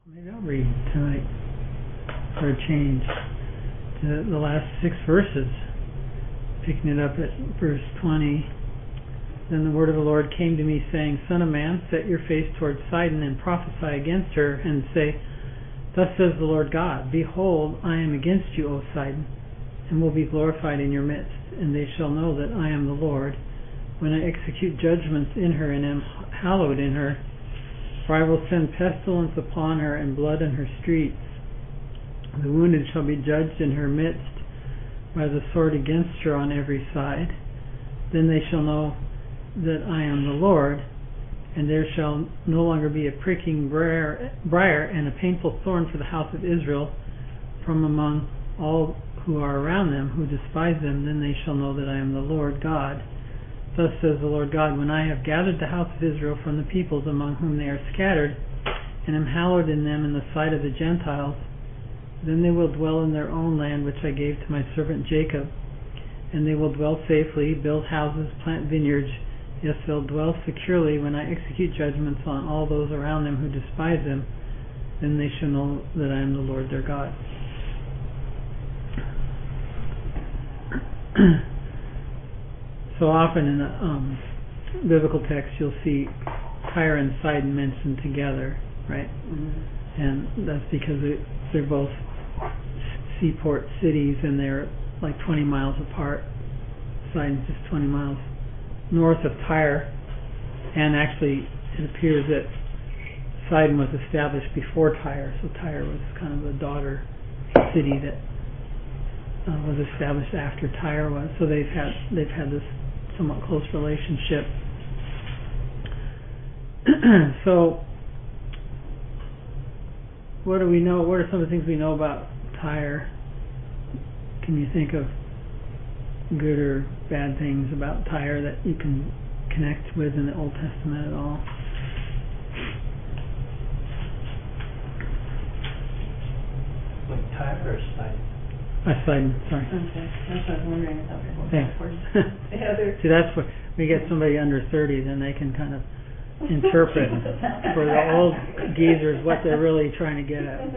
Maybe I'll read tonight for a change the last 6 verses, picking it up at verse 20. Then the word of the Lord came to me, saying, Son of man, set your face towards Sidon and prophesy against her, and say, Thus says the Lord God, Behold, I am against you, O Sidon, and will be glorified in your midst, and they shall know that I am the Lord, when I execute judgments in her and am hallowed in her. For I will send pestilence upon her and blood in her streets. The wounded shall be judged in her midst by the sword against her on every side. Then they shall know that I am the Lord, and there shall no longer be a pricking briar and a painful thorn for the house of Israel from among all who are around them, who despise them. Then they shall know that I am the Lord God. Thus says the Lord God, when I have gathered the house of Israel from the peoples among whom they are scattered, and am hallowed in them in the sight of the Gentiles, then they will dwell in their own land which I gave to my servant Jacob. And they will dwell safely, build houses, plant vineyards. Yes, they'll dwell securely when I execute judgments on all those around them who despise them. Then they shall know that I am the Lord their God. So often in the biblical text you'll see Tyre and Sidon mentioned together, right? Mm-hmm. And that's because they're both seaport cities and they're like 20 miles apart. Sidon's just 20 miles north of Tyre, and actually it appears that Sidon was established before Tyre, so Tyre was kind of the daughter city that was established after Tyre was. So they've had this somewhat close relationship. So what do we know? What are some of the things we know about Tyre? Can you think of good or bad things about Tyre that you can connect with in the Old Testament at all? Like Tyre or Sidon? Sidon, sorry. Okay, that's what I was wondering about your Thanks. See, that's what we get somebody under 30, then they can kind of interpret for the old geezers what they're really trying to get at.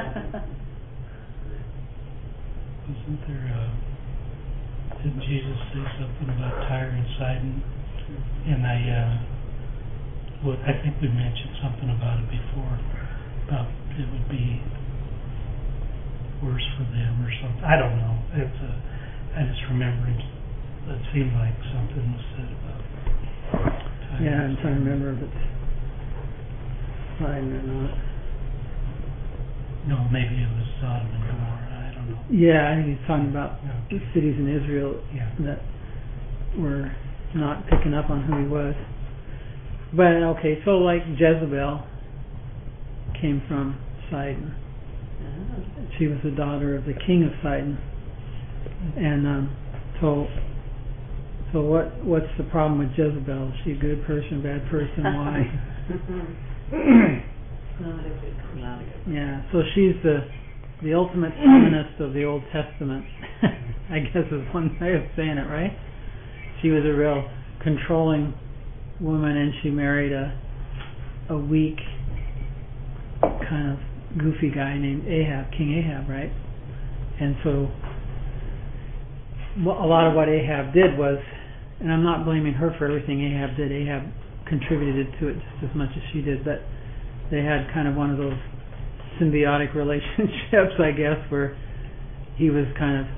Wasn't there, did Jesus say something about Tyre and Sidon? And I think we mentioned something about it before, about it would be worse for them or something. I don't know. I just remember it seemed like something was said about Tyre. Yeah, I'm trying to remember if it's Sidon or not. No, maybe it was Sodom and Gomorrah. I don't know. Yeah, I think he's talking about the cities in Israel that were not picking up on who he was. But okay, so like Jezebel came from Sidon. She was the daughter of the king of Sidon. And so what's the problem with Jezebel? Is she a good person, bad person? Why? Not a good. Yeah, so she's the ultimate feminist of the Old Testament. I guess is one way of saying it, right? She was a real controlling woman, and she married a weak, kind of goofy guy named Ahab, King Ahab, right? And so a lot of what Ahab did was, and I'm not blaming her for everything Ahab did, Ahab contributed to it just as much as she did, but they had kind of one of those symbiotic relationships, I guess, where he was kind of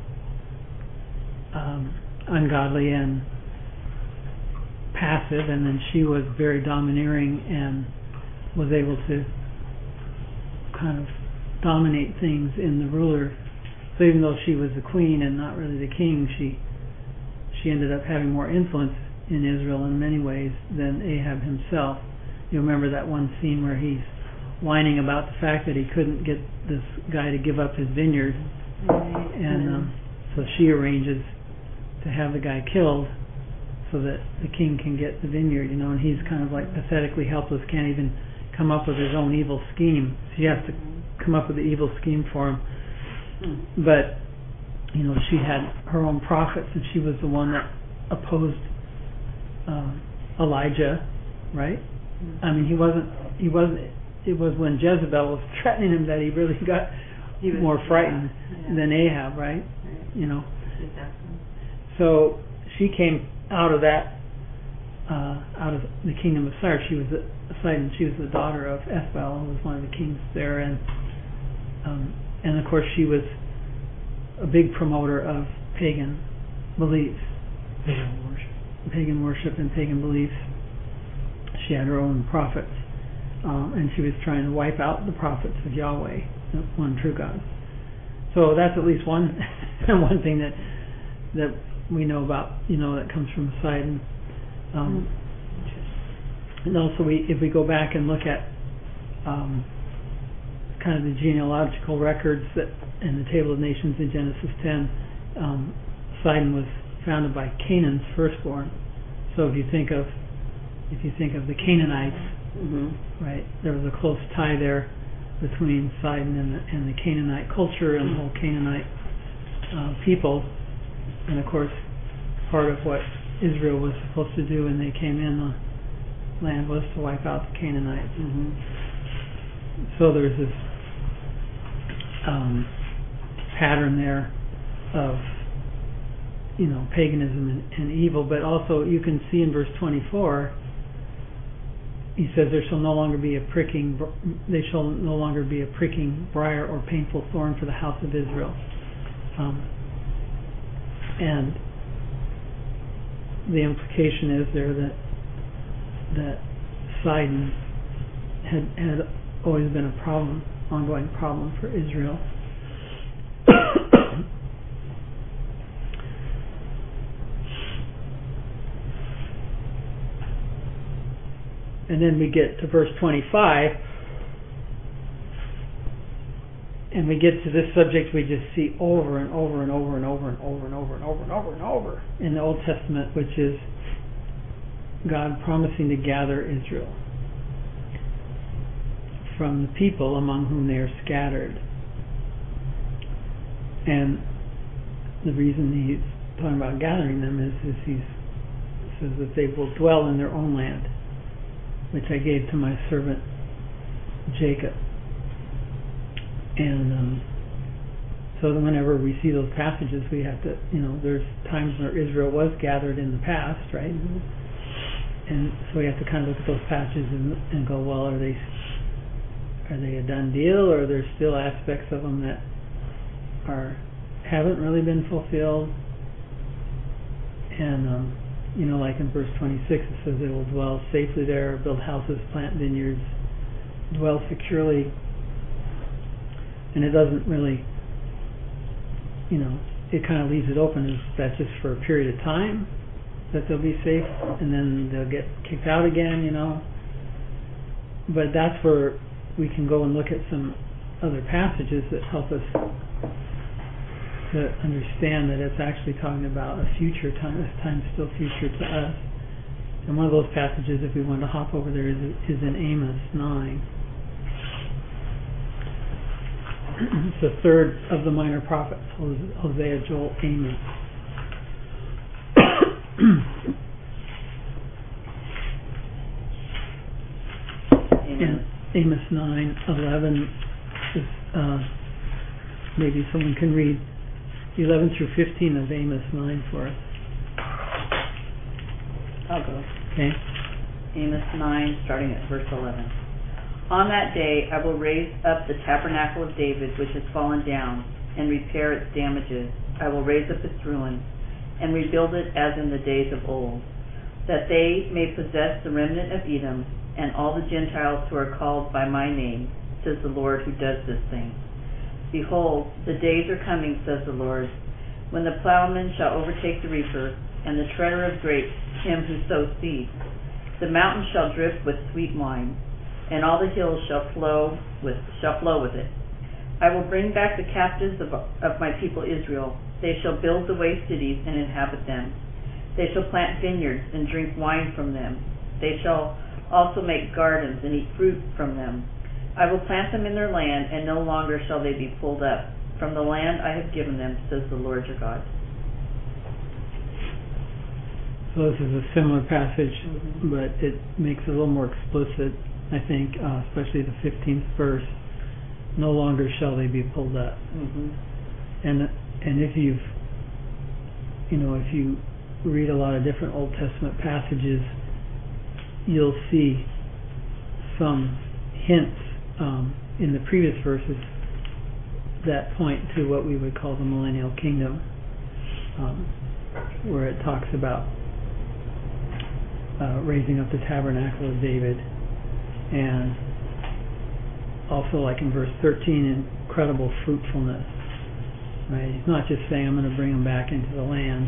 ungodly and passive, and then she was very domineering and was able to kind of dominate things in the ruler. So even though she was the queen and not really the king, she ended up having more influence in Israel in many ways than Ahab himself. You remember that one scene where he's whining about the fact that he couldn't get this guy to give up his vineyard, and so she arranges to have the guy killed so that the king can get the vineyard, and he's kind of like pathetically helpless, can't even come up with his own evil scheme. She has to come up with the evil scheme for him. But she had her own prophets, and she was the one that opposed Elijah, right? I mean, he wasn't it was when Jezebel was threatening him that he really got He was more frightened than Ahab, right? You know. Exactly. So she came out of that, out of the kingdom of Sidon. She was the daughter of Ethbaal, who was one of the kings there, and of course she was a big promoter of pagan beliefs, pagan worship and pagan beliefs. She had her own prophets, and she was trying to wipe out the prophets of Yahweh, the one true God. So that's at least one one thing that we know about, that comes from Sidon. And also, if we go back and look at kind of the genealogical records that in the Table of Nations in Genesis 10, Sidon was founded by Canaan's firstborn. So if you think of the Canaanites, right, there was a close tie there between Sidon and the Canaanite culture and the whole Canaanite people. And of course, part of what Israel was supposed to do when they came in the land was to wipe out the Canaanites. So there's this pattern there of paganism and evil, but also you can see in verse 24 he says they shall no longer be a pricking briar or painful thorn for the house of Israel. And the implication is there that Sidon had always been a problem, ongoing problem for Israel. And then we get to verse 25, and we get to this subject we just see over and over and over and over and over and over and over and over and over in the Old Testament, which is God promising to gather Israel from the people among whom they are scattered. And the reason he's talking about gathering them is he says that they will dwell in their own land, which I gave to my servant Jacob. And so that whenever we see those passages, we have to, there's times where Israel was gathered in the past, right? And so we have to kind of look at those passages and go, well, are they a done deal, or are there still aspects of them that haven't really been fulfilled? And like in verse 26, it says they will dwell safely there, build houses, plant vineyards, dwell securely. And it doesn't really, it kind of leaves it open. Is that just for a period of time that they'll be safe, and then they'll get kicked out again, But that's where we can go and look at some other passages that help us to understand that it's actually talking about a future time. This time's still future to us. And one of those passages, if we want to hop over there, is in Amos 9. It's the third of the minor prophets: Hosea, Joel, Amos. And Amos 9:11 is maybe someone can read 11 through 15 of Amos 9 for us. I'll go. Okay. Amos 9, starting at verse 11. On that day I will raise up the tabernacle of David, which has fallen down, and repair its damages. I will raise up its ruins, and rebuild it as in the days of old, that they may possess the remnant of Edom, and all the Gentiles who are called by my name, says the Lord who does this thing. Behold, the days are coming, says the Lord, when the plowman shall overtake the reaper, and the treader of grapes him who sows seed. The mountains shall drip with sweet wine, and all the hills shall flow with it. I will bring back the captives of my people Israel. They shall build the waste cities and inhabit them. They shall plant vineyards and drink wine from them. They shall also make gardens and eat fruit from them. I will plant them in their land, and no longer shall they be pulled up from the land I have given them, says the Lord your God. So this is a similar passage, but it makes it a little more explicit I think, especially the 15th verse. No longer shall they be pulled up. And if you read a lot of different Old Testament passages, you'll see some hints in the previous verses that point to what we would call the millennial kingdom, where it talks about raising up the tabernacle of David, and also, like in verse 13, incredible fruitfulness. Right? He's not just saying, I'm going to bring them back into the land.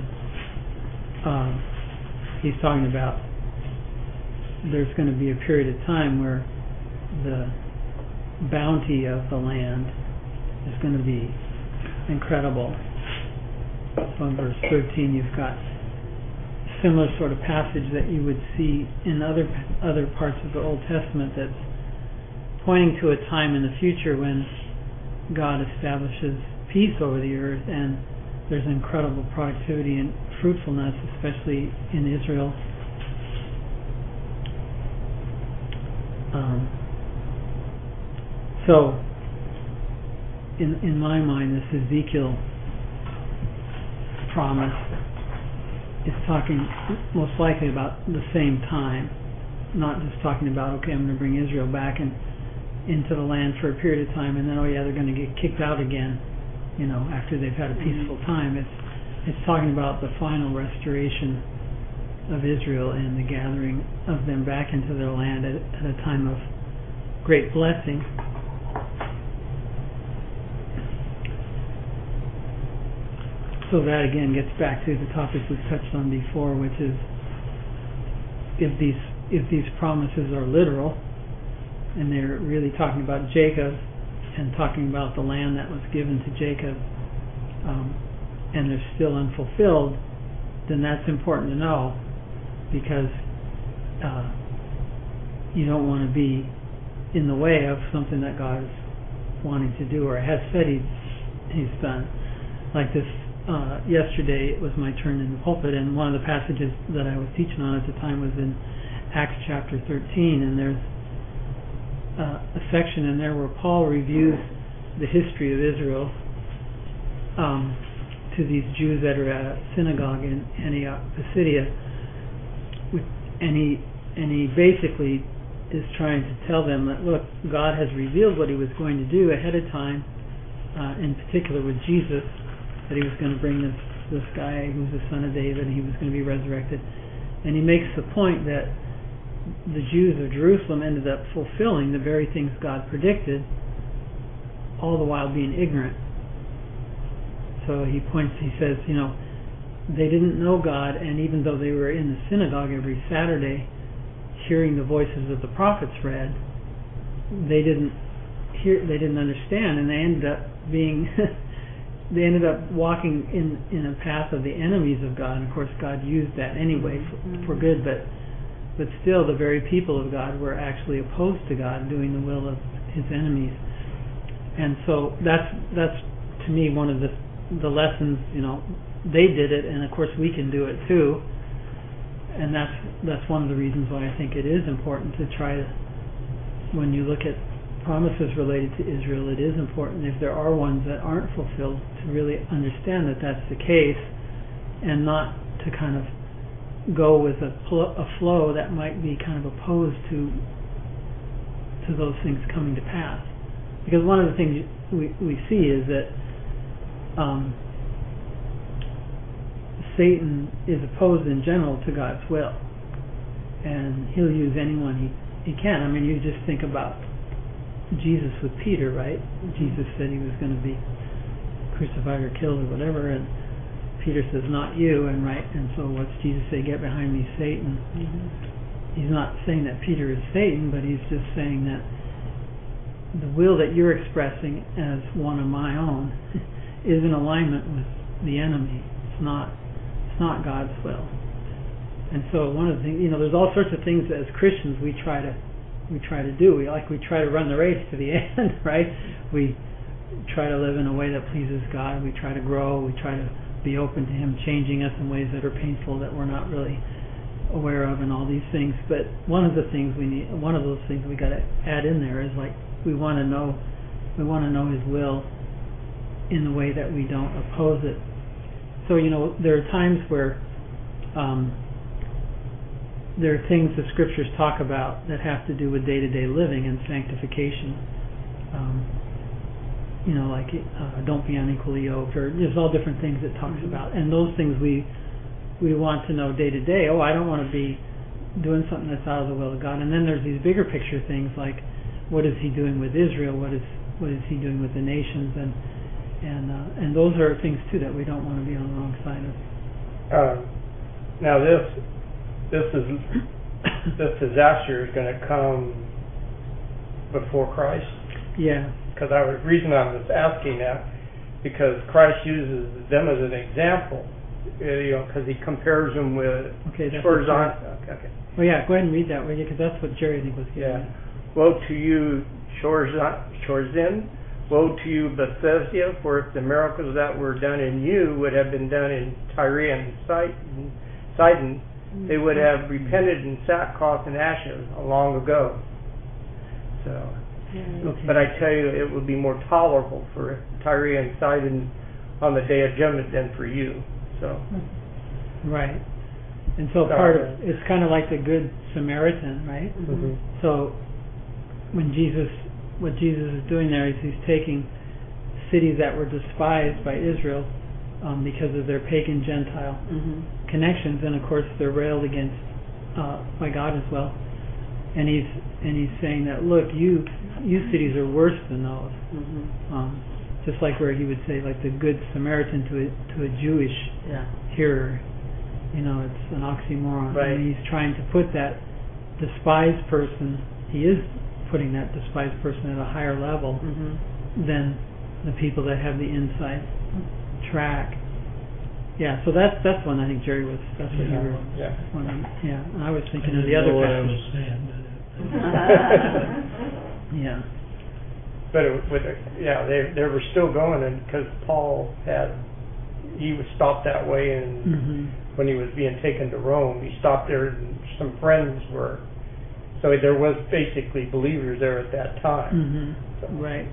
He's talking about there's going to be a period of time where the bounty of the land is going to be incredible. So in verse 13, you've got a similar sort of passage that you would see in other parts of the Old Testament that's pointing to a time in the future when God establishes peace over the earth, and there's incredible productivity and fruitfulness, especially in Israel. So, in my mind, this Ezekiel promise is talking most likely about the same time, not just talking about, okay, I'm going to bring Israel back into the land for a period of time, and then, oh yeah, they're going to get kicked out again, after they've had a peaceful time. It's talking about the final restoration of Israel and the gathering of them back into their land at a time of great blessing. So that again gets back to the topic we've touched on before, which is if these promises are literal and they're really talking about Jacob and talking about the land that was given to Jacob, and they're still unfulfilled, then that's important to know, because you don't want to be in the way of something that God is wanting to do or has said he's done. Like this, yesterday it was my turn in the pulpit, and one of the passages that I was teaching on at the time was in Acts chapter 13, and there's a section in there where Paul reviews the history of Israel to these Jews that are at a synagogue in Antioch, Pisidia, and he basically is trying to tell them that, look, God has revealed what he was going to do ahead of time, in particular with Jesus, that he was going to bring this guy who's the son of David, and he was going to be resurrected. And he makes the point that the Jews of Jerusalem ended up fulfilling the very things God predicted, all the while being ignorant. So he says, they didn't know God, and even though they were in the synagogue every Saturday hearing the voices of the prophets read, they didn't understand, and they ended up walking in a path of the enemies of God. And of course God used that anyway for good, but still the very people of God were actually opposed to God, doing the will of his enemies. And so that's to me one of the lessons. They did it, and of course we can do it too. And that's one of the reasons why I think it is important to try to, when you look at promises related to Israel, it is important, if there are ones that aren't fulfilled, to really understand that that's the case, and not to kind of go with a flow that might be kind of opposed to those things coming to pass. Because one of the things we see is that Satan is opposed in general to God's will, and he'll use anyone he can. I mean, you just think about Jesus with Peter, right? Jesus said he was going to be crucified or killed or whatever, and Peter says, not you, and so what's Jesus say? Get behind me, Satan. He's not saying that Peter is Satan, but he's just saying that the will that you're expressing as one of my own is in alignment with the enemy. It's not God's will. And so one of the things, there's all sorts of things that as Christians we try to do. We try to run the race to the end, right? We try to live in a way that pleases God. We try to grow. We try to be open to him changing us in ways that are painful, that we're not really aware of and all these things. But one of those things we got to add in there is like we want to know His will in the way that we don't oppose it. So there are times where there are things the scriptures talk about that have to do with day-to-day living and sanctification. Like don't be unequally yoked, or there's all different things it talks about, and those things we want to know day to day. I don't want to be doing something that's out of the will of God. And then there's these bigger picture things like what is He doing with Israel? What is He doing with the nations? And those are things too that we don't want to be on the wrong side of. Now this disaster is going to come before Christ. Yeah. Because the reason I was asking that, because Christ uses them as an example, because He compares them with Chorazin. Okay. Well, yeah, go ahead and read that, will you? Because that's what Jerry, I think, was getting at. Woe to you, Chorazin! Woe to you, Bethsaida! For if the miracles that were done in you would have been done in Tyre and Sidon, they would have repented in sackcloth and ashes long ago. So. Okay. But I tell you, it would be more tolerable for Tyre and Sidon on the day of judgment than for you. So, right. And so part of it's kind of like the Good Samaritan, right? Mm-hmm. So what Jesus is doing there is He's taking cities that were despised by Israel because of their pagan Gentile connections, and of course they're railed against by God as well. And he's saying that, look, you cities are worse than those. Just like where He would say, like the Good Samaritan to a Jewish hearer, it's an oxymoron. Right. And He's trying to put that despised person. He is putting that despised person at a higher level than the people that have the inside track. Yeah, so that's one I think Jerry was. That's what you were. Wondering. Yeah, and I was thinking of the other what passage. I was saying. Yeah. but they were still going, and because Paul he was stopped that way, and when he was being taken to Rome, he stopped there, and some friends were. So there was basically believers there at that time. So. Right.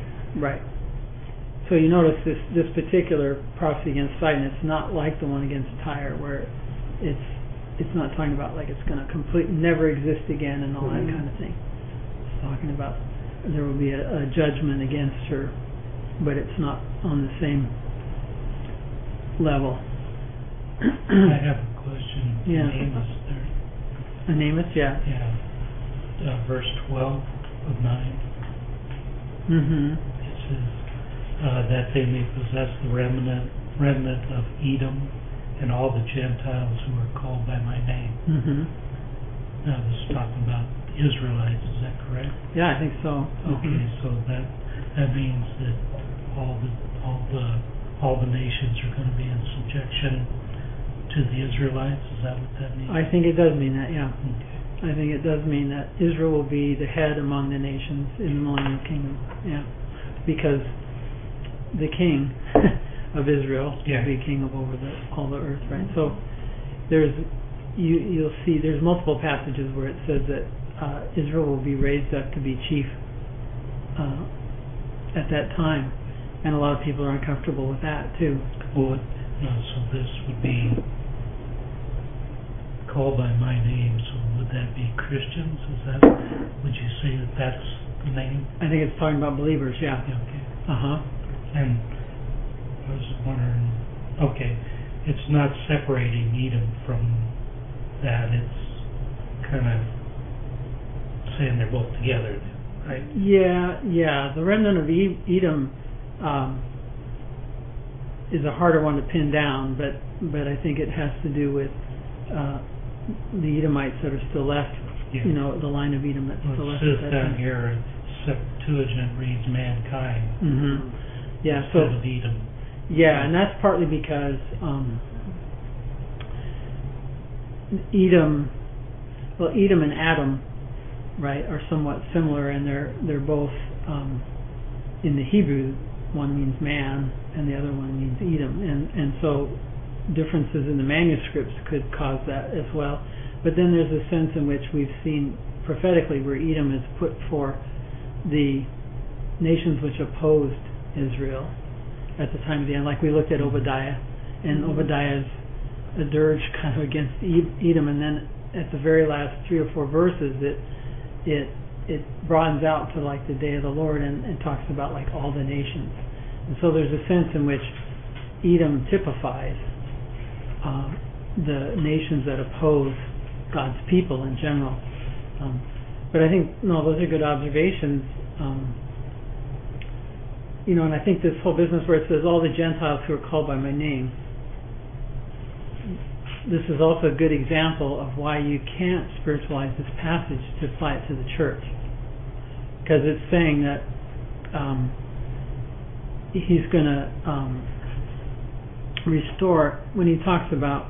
So you notice this particular prophecy against Sidon, it's not like the one against Tyre, where it's not talking about like it's going to never exist again and all that kind of thing. It's talking about there will be a judgment against her, but it's not on the same level. I have a question. Yeah. Amos there. Amos, yeah. Yeah. Verse 12 of 9. It says that they may possess the remnant of Edom and all the Gentiles who are called by my name. Now this is talking about the Israelites, is that correct? Yeah, I think so. Okay, so that means that all the nations are going to be in subjection to the Israelites. Is that what that means? I think it does mean that, yeah. Okay. I think it does mean that Israel will be the head among the nations in the millennial kingdom. Yeah, because the king of Israel will be king of over all the earth, right? So you'll see there's multiple passages where it says that Israel will be raised up to be chief at that time, and a lot of people are uncomfortable with that too. Well, so this would be called by my name, so would that be Christians? Would you say that that's the name? I think it's talking about believers, yeah. Okay. And I was wondering, it's not separating Edom from that, it's kind of saying they're both together, right? Yeah. The remnant of Edom is a harder one to pin down, but I think it has to do with the Edomites that are still left. The line of Edom that's still left. It says down here, Septuagint reads mankind. Yeah, instead of Edom. Yeah, and that's partly because Edom and Adam, right, are somewhat similar, and they're both in the Hebrew. One means man, and the other one means Edom, and so differences in the manuscripts could cause that as well. But then there's a sense in which we've seen prophetically where Edom is put for the nations which opposed Israel at the time of the end. Like we looked at Obadiah, and Obadiah's a dirge kind of against Edom, and then at the very last 3 or 4 verses it broadens out to like the day of the Lord and talks about like all the nations. And so there's a sense in which Edom typifies the nations that oppose God's people in general. But I think, no, those are good observations. And I think this whole business where it says all the Gentiles who are called by my name, this is also a good example of why you can't spiritualize this passage to apply it to the church. Because it's saying that he's going to restore, when he talks about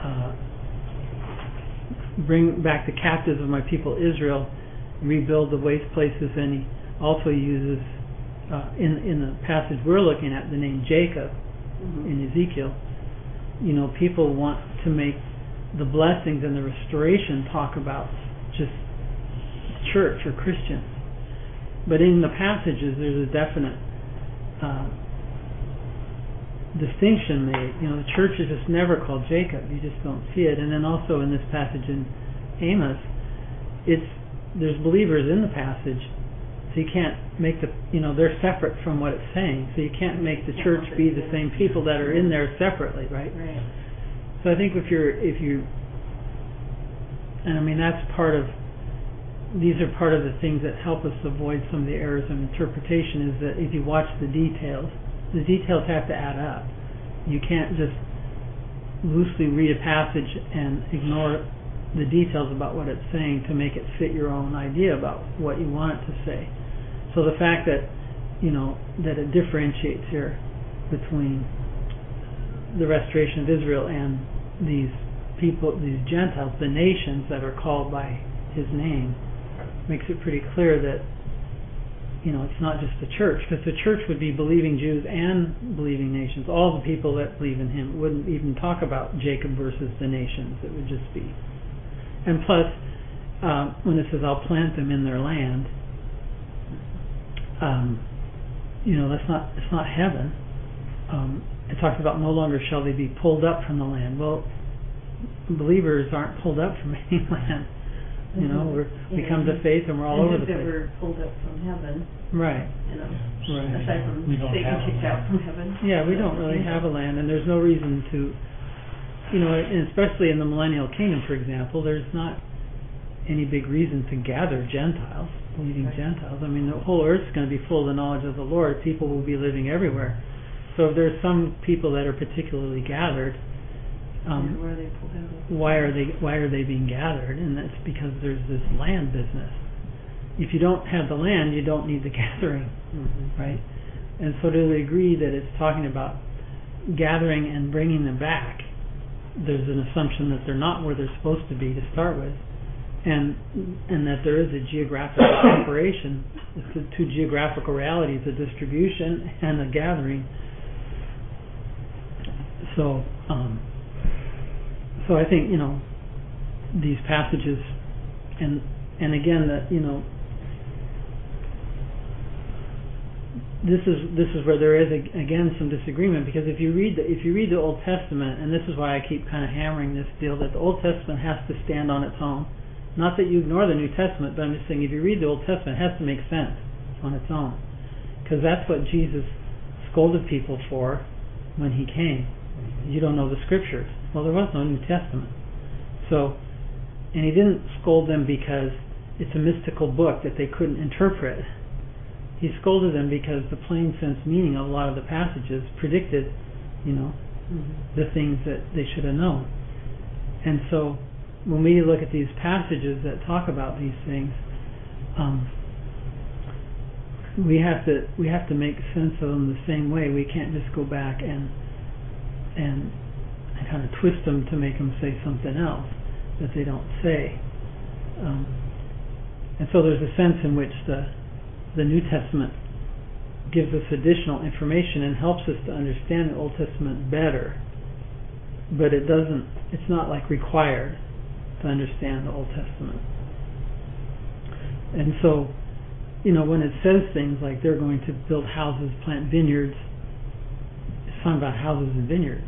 bring back the captives of my people Israel, rebuild the waste places, and he also uses in the passage we're looking at the name Jacob in Ezekiel. People want to make the blessings and the restoration talk about just church or Christians, but in the passages there's a definite distinction made. The church is just never called Jacob. You just don't see it. And then also in this passage in Amos, there's believers in the passage, so you can't make they're separate from what it's saying. So you can't make the church be the same people that are in there separately, right? Right. So I think these are part of the things that help us avoid some of the errors of interpretation, is that if you watch the details have to add up. You can't just loosely read a passage and ignore the details about what it's saying to make it fit your own idea about what you want it to say. So the fact that that it differentiates here between the restoration of Israel and these people, these Gentiles, the nations that are called by his name, makes it pretty clear that it's not just the church, because the church would be believing Jews and believing nations. All the people that believe in him wouldn't even talk about Jacob versus the nations. It would just be. And plus, when it says I'll plant them in their land, it's not heaven. It talks about no longer shall they be pulled up from the land. Well, believers aren't pulled up from any land. We come to faith and we're all over the place. We're pulled up from heaven. Right. Right. Aside from We don't Satan have a kicked out land. from heaven. Yeah, we don't really have a land, and there's no reason to, and especially in the millennial kingdom, for example, there's not any big reason to gather Gentiles, believing Gentiles. I mean, the whole earth's going to be full of the knowledge of the Lord. People will be living everywhere. So if there's some people that are particularly gathered, Where are they pulled out of? why are they being gathered? And that's because there's this land business. If you don't have the land, you don't need the gathering, right? And so to the degree that it's talking about gathering and bringing them back, there's an assumption that they're not where they're supposed to be to start with, and that there is a geographical separation. It's the two geographical realities: the distribution and the gathering. So I think these passages, and again that this is where there is again some disagreement, because if you read the Old Testament, and this is why I keep kind of hammering this deal that the Old Testament has to stand on its own. Not that you ignore the New Testament, but I'm just saying if you read the Old Testament, it has to make sense on its own, because that's what Jesus scolded people for when he came. You don't know the Scriptures. Well, there was no New Testament. So, and he didn't scold them because it's a mystical book that they couldn't interpret. He scolded them because the plain sense meaning of a lot of the passages predicted, the things that they should have known. And so, when we look at these passages that talk about these things, we have to make sense of them the same way. We can't just go back and kind of twist them to make them say something else that they don't say. And so there's a sense in which the New Testament gives us additional information and helps us to understand the Old Testament better, but it's not like required to to understand the Old Testament. And so, when it says things like they're going to build houses, plant vineyards, it's talking about houses and vineyards.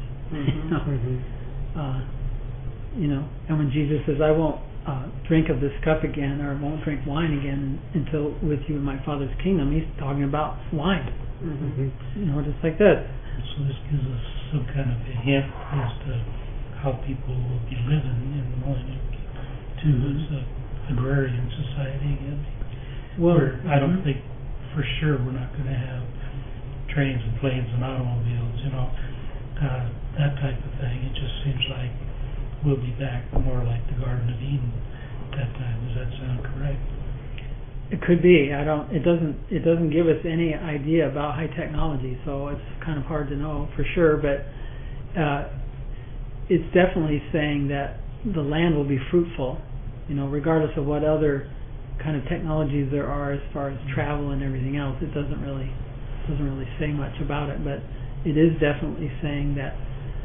And when Jesus says, I won't drink of this cup again, or won't drink wine again until with you in my Father's kingdom, he's talking about wine. Just like that. So this gives us some kind of a hint as to how people will be living in the millennium too. It's an agrarian society again. Where I don't think for sure we're not going to have trains and planes and automobiles, that type of thing. It just seems like we'll be back more like the Garden of Eden at that time. Does that sound correct? It could be. It doesn't give us any idea about high technology, so it's kind of hard to know for sure. But it's definitely saying that the land will be fruitful, regardless of what other kind of technologies there are as far as travel and everything else. It doesn't really say much about it, but it is definitely saying that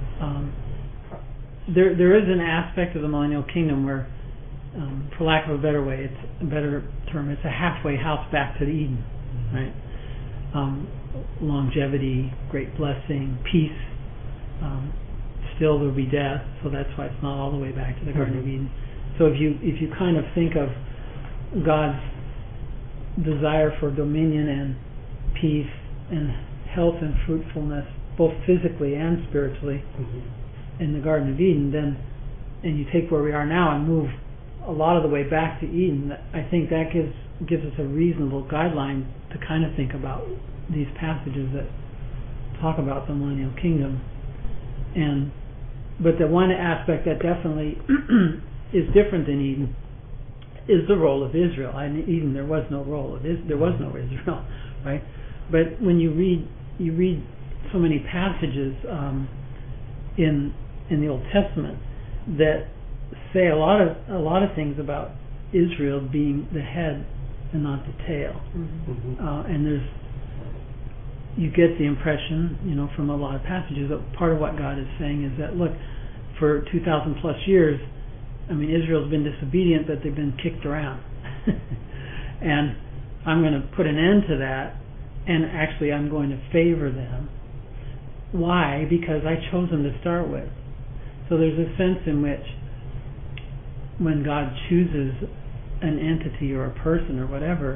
there is an aspect of the millennial kingdom where, for lack of a better way, it's a better term, it's a halfway house back to Eden, right? Longevity, great blessing, peace. Still there will be death, so that's why it's not all the way back to the Garden of Eden. So if you kind of think of God's desire for dominion and peace and health and fruitfulness, both physically and spiritually, in the Garden of Eden, and you take where we are now and move a lot of the way back to Eden, I think that gives us a reasonable guideline to kind of think about these passages that talk about the millennial kingdom. But the one aspect that definitely is different than Eden is the role of Israel. In Eden there was no role of Israel. There was no Israel, right? But when you read so many passages in the Old Testament that say a lot of things about Israel being the head and not the tail, and you get the impression, from a lot of passages that part of what God is saying is that, look, for 2,000 plus years, Israel's been disobedient, but they've been kicked around, and I'm going to put an end to that, and actually I'm going to favor them. Why? Because I chose them to start with. So there's a sense in which when God chooses an entity or a person or whatever,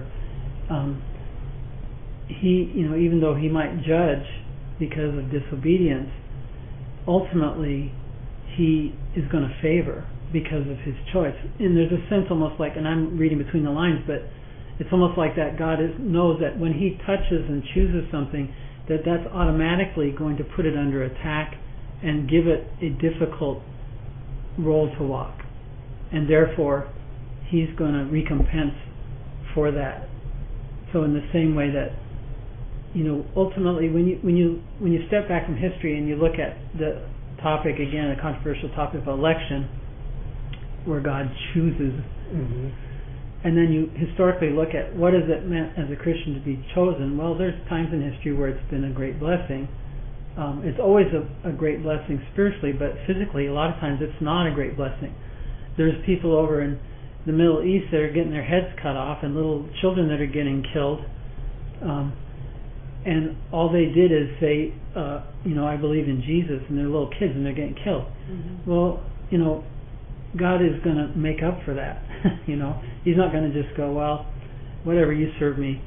he, even though he might judge because of disobedience, ultimately he is going to favor because of his choice. And there's a sense almost like, and I'm reading between the lines, but it's almost like that God knows that when he touches and chooses something, that's automatically going to put it under attack and give it a difficult role to walk. And therefore, he's going to recompense for that. So in the same way that, ultimately, when you step back from history and you look at the topic, again, a controversial topic of election, where God chooses, and then you historically look at what has it meant as a Christian to be chosen. Well, there's times in history where it's been a great blessing. It's always a great blessing spiritually, but physically, a lot of times it's not a great blessing. There's people over in the Middle East that are getting their heads cut off, and little children that are getting killed, and all they did is say, I believe in Jesus, and they're little kids and they're getting killed. Well, God is going to make up for that. He's not going to just go, well, whatever, you serve me.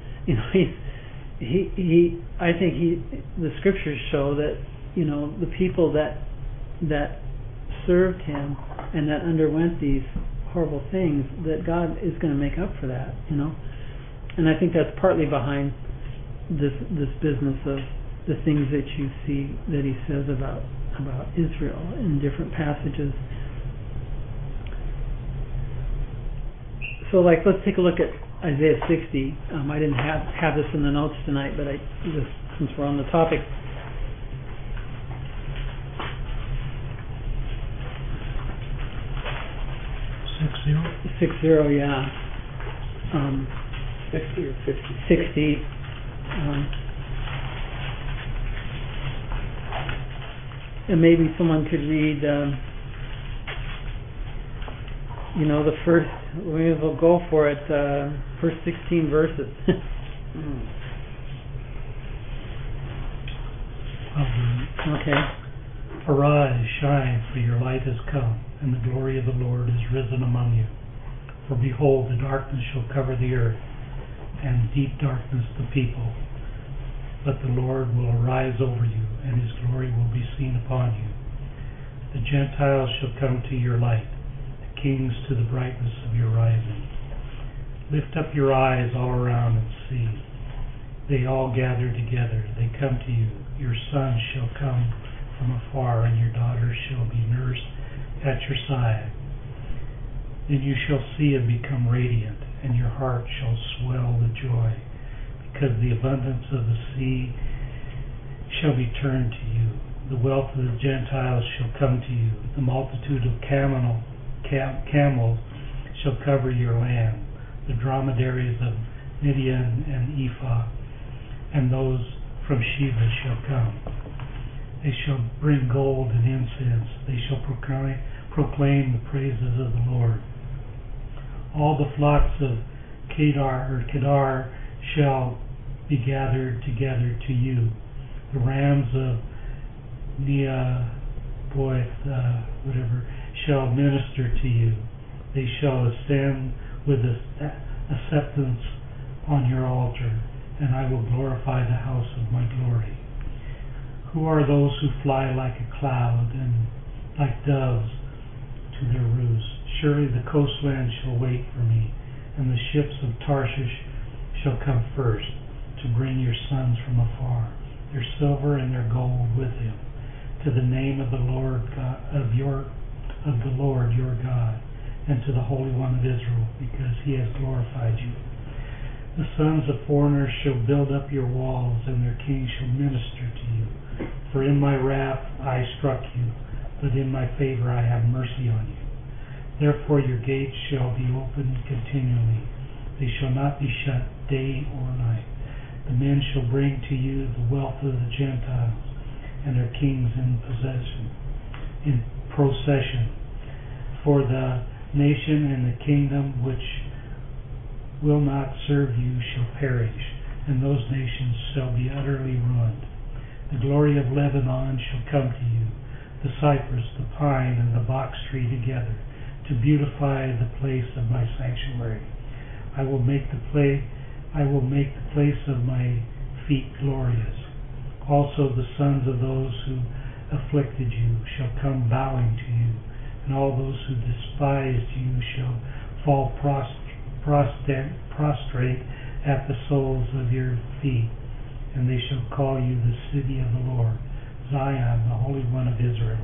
I think the scriptures show that, the people that served him and that underwent these horrible things, that God is going to make up for that, And I think that's partly behind this business of the things that you see that he says about Israel in different passages. So, let's take a look at Isaiah 60. I didn't have this in the notes tonight, but since we're on the topic. Six zero, yeah. 50 or 50? 60. And maybe someone could read you know, the first, we may as well go for it, first 16 verses. Okay. Arise, shine, for your light has come, and the glory of the Lord is risen among you. For behold, the darkness shall cover the earth, and deep darkness the people. But the Lord will arise over you, and his glory will be seen upon you. The Gentiles shall come to your light, the kings to the brightness of your rising. Lift up your eyes all around and see. They all gather together, they come to you. Your sons shall come from afar, and your daughters shall be nursed at your side. Then you shall see and become radiant, and your heart shall swell with joy, because the abundance of the sea shall be turned to you. The wealth of the Gentiles shall come to you. The multitude of camels shall cover your land. The dromedaries of Midian and Ephah, and those from Sheba shall come. They shall bring gold and incense. They shall proclaim the praises of the Lord. All the flocks of Kedar shall be gathered together to you. The rams of Nebaioth, shall minister to you. They shall ascend with acceptance on your altar, and I will glorify the house of my glory. Who are those who fly like a cloud and like doves to their roost? Surely the coastland shall wait for me, and the ships of Tarshish shall come first, to bring your sons from afar, their silver and their gold with them, to the name of the Lord God, of the Lord your God, and to the Holy One of Israel, because he has glorified you. The sons of foreigners shall build up your walls, and their kings shall minister to you. For in my wrath I struck you, but in my favor I have mercy on you. Therefore your gates shall be opened continually. They shall not be shut day or night. The men shall bring to you the wealth of the Gentiles, and their kings in procession. For the nation and the kingdom which will not serve you shall perish, and those nations shall be utterly ruined. The glory of Lebanon shall come to you, the cypress, the pine, and the box tree together, to beautify the place of my sanctuary. I will make the place of my feet glorious. Also the sons of those who afflicted you shall come bowing to you, and all those who despised you shall fall prostrate at the soles of your feet, and they shall call you the city of the Lord, Zion, the Holy One of Israel.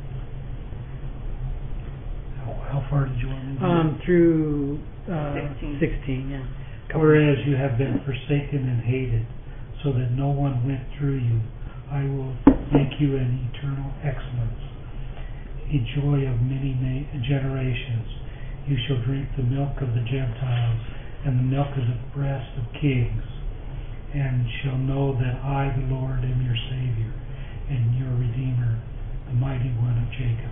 How far did you want me to go? Through 16. yeah. Whereas you have been forsaken and hated, so that no one went through you, I will make you an eternal excellence, a joy of many generations. You shall drink the milk of the Gentiles, and the milk of the breast of kings, and shall know that I, the Lord, am your Savior, and your Redeemer, the Mighty One of Jacob.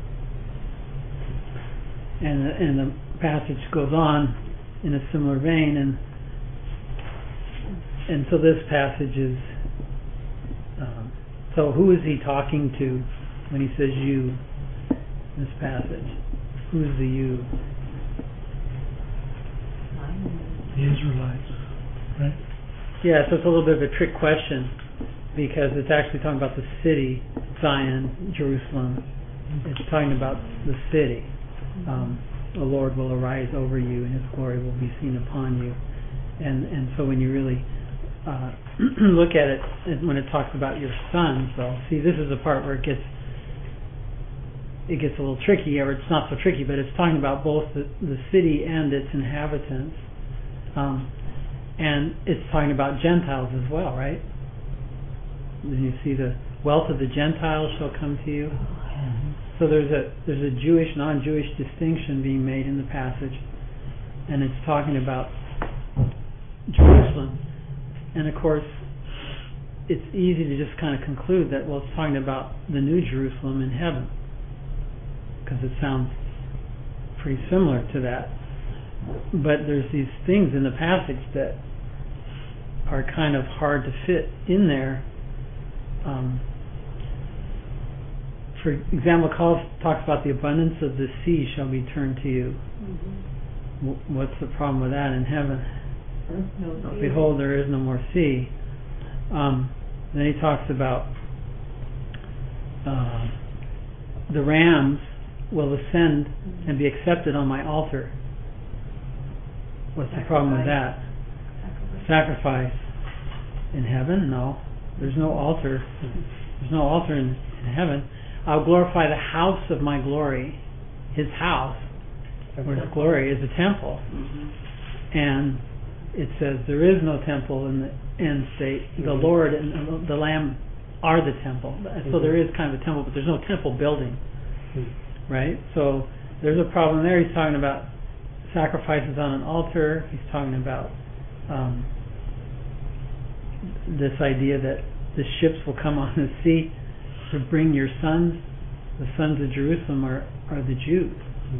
And the passage goes on in a similar vein, and so this passage is, so who is he talking to when he says you in this passage? Who's the you? The Israelites, right? Yeah, so it's a little bit of a trick question, because it's actually talking about the city, Zion, Jerusalem. It's talking about the city. The Lord will arise over you, and his glory will be seen upon you. And so when you really look at it, when it talks about your sons, though, see, this is the part where it gets a little tricky, or it's not so tricky, but it's talking about both the city and its inhabitants, and it's talking about Gentiles as well, right? Then you see the wealth of the Gentiles shall come to you. So there's a Jewish, non-Jewish distinction being made in the passage, and it's talking about Jerusalem. And of course, it's easy to just kind of conclude that, well, it's talking about the new Jerusalem in heaven, because it sounds pretty similar to that. But there's these things in the passage that are kind of hard to fit in there. For example, Paul talks about the abundance of the sea shall be turned to you. What's the problem with that in heaven? No sea. Behold, there is no more sea. Then he talks about the rams will ascend and be accepted on my altar. What's the problem with that? Sacrifice in heaven? No. There's no altar. There's no altar in heaven. I'll glorify the house of my glory. His house, where his glory is a temple. And it says there is no temple in the end state. The Lord and the Lamb are the temple. So there is kind of a temple, but there's no temple building. Right? So there's a problem there. He's talking about sacrifices on an altar. He's talking about this idea that the ships will come on the sea to bring your sons. The sons of Jerusalem are the Jews.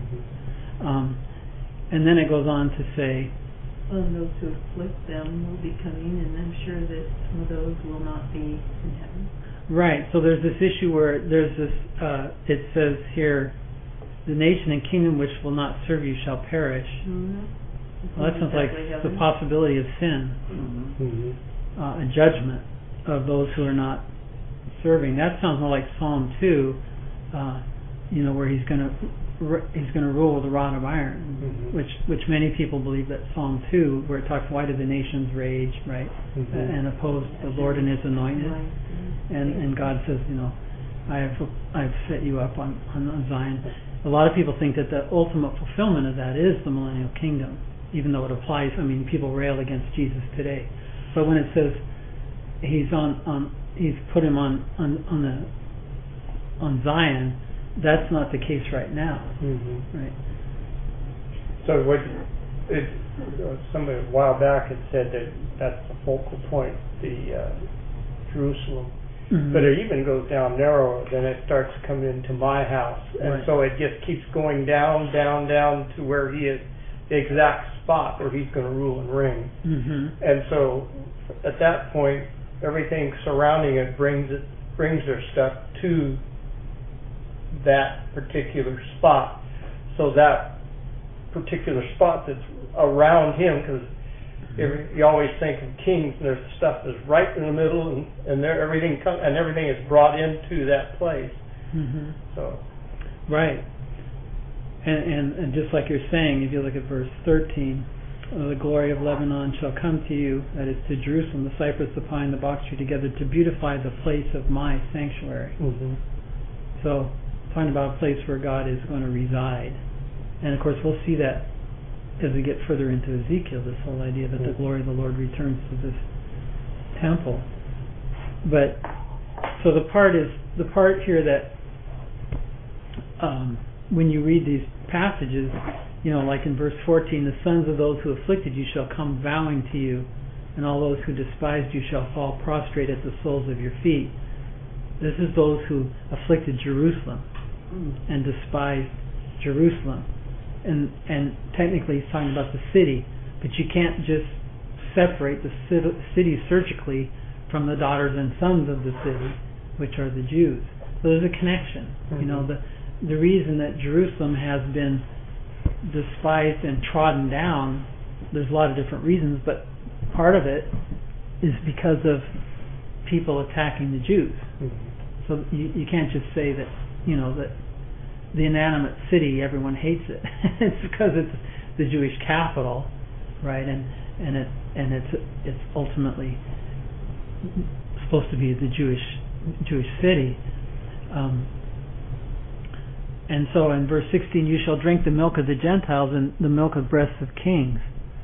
And then it goes on to say, and those who afflict them will be coming, and I'm sure that some of those will not be in heaven. Right. So there's this issue where there's this. It says here, the nation and kingdom which will not serve you shall perish. Well, that sounds like the possibility of sin, a judgment of those who are not serving. That sounds more like Psalm 2, where he's going to rule with a rod of iron, which many people believe that Psalm 2, where it talks, why do the nations rage, right, and oppose the Lord and His anointed, and God says, I've set you up on Zion. A lot of people think that the ultimate fulfillment of that is the millennial kingdom, even though it applies. I mean, people rail against Jesus today, but when it says he's put him on Zion, that's not the case right now. Right. So somebody a while back had said that that's the focal point, the Jerusalem. But it even goes down narrower, then it starts coming into my house. And so it just keeps going down to where he is, the exact spot where he's going to rule and reign. And so at that point, everything surrounding it brings their stuff to that particular spot. So that particular spot that's around him, because you always think of kings, and there's stuff that's right in the middle, and everything is brought into that place. So, right, and just like you're saying, if you look at verse 13, the glory of Lebanon shall come to you, that is to Jerusalem, the cypress, the pine, the box tree together, to beautify the place of my sanctuary. So, talking about a place where God is going to reside, and of course we'll see that as we get further into Ezekiel, this whole idea that the glory of the Lord returns to this temple. But so the part here that when you read these passages, like in verse 14, the sons of those who afflicted you shall come vowing to you, and all those who despised you shall fall prostrate at the soles of your feet. This is those who afflicted Jerusalem and despised Jerusalem. And technically he's talking about the city, but you can't just separate the city surgically from the daughters and sons of the city, which are the Jews. So there's a connection. The reason that Jerusalem has been despised and trodden down, there's a lot of different reasons, but part of it is because of people attacking the Jews. So you can't just say that that the inanimate city, everyone hates it. It's because it's the Jewish capital, right? And it's ultimately supposed to be the Jewish city. And so in verse 16, you shall drink the milk of the Gentiles and the milk of breasts of kings.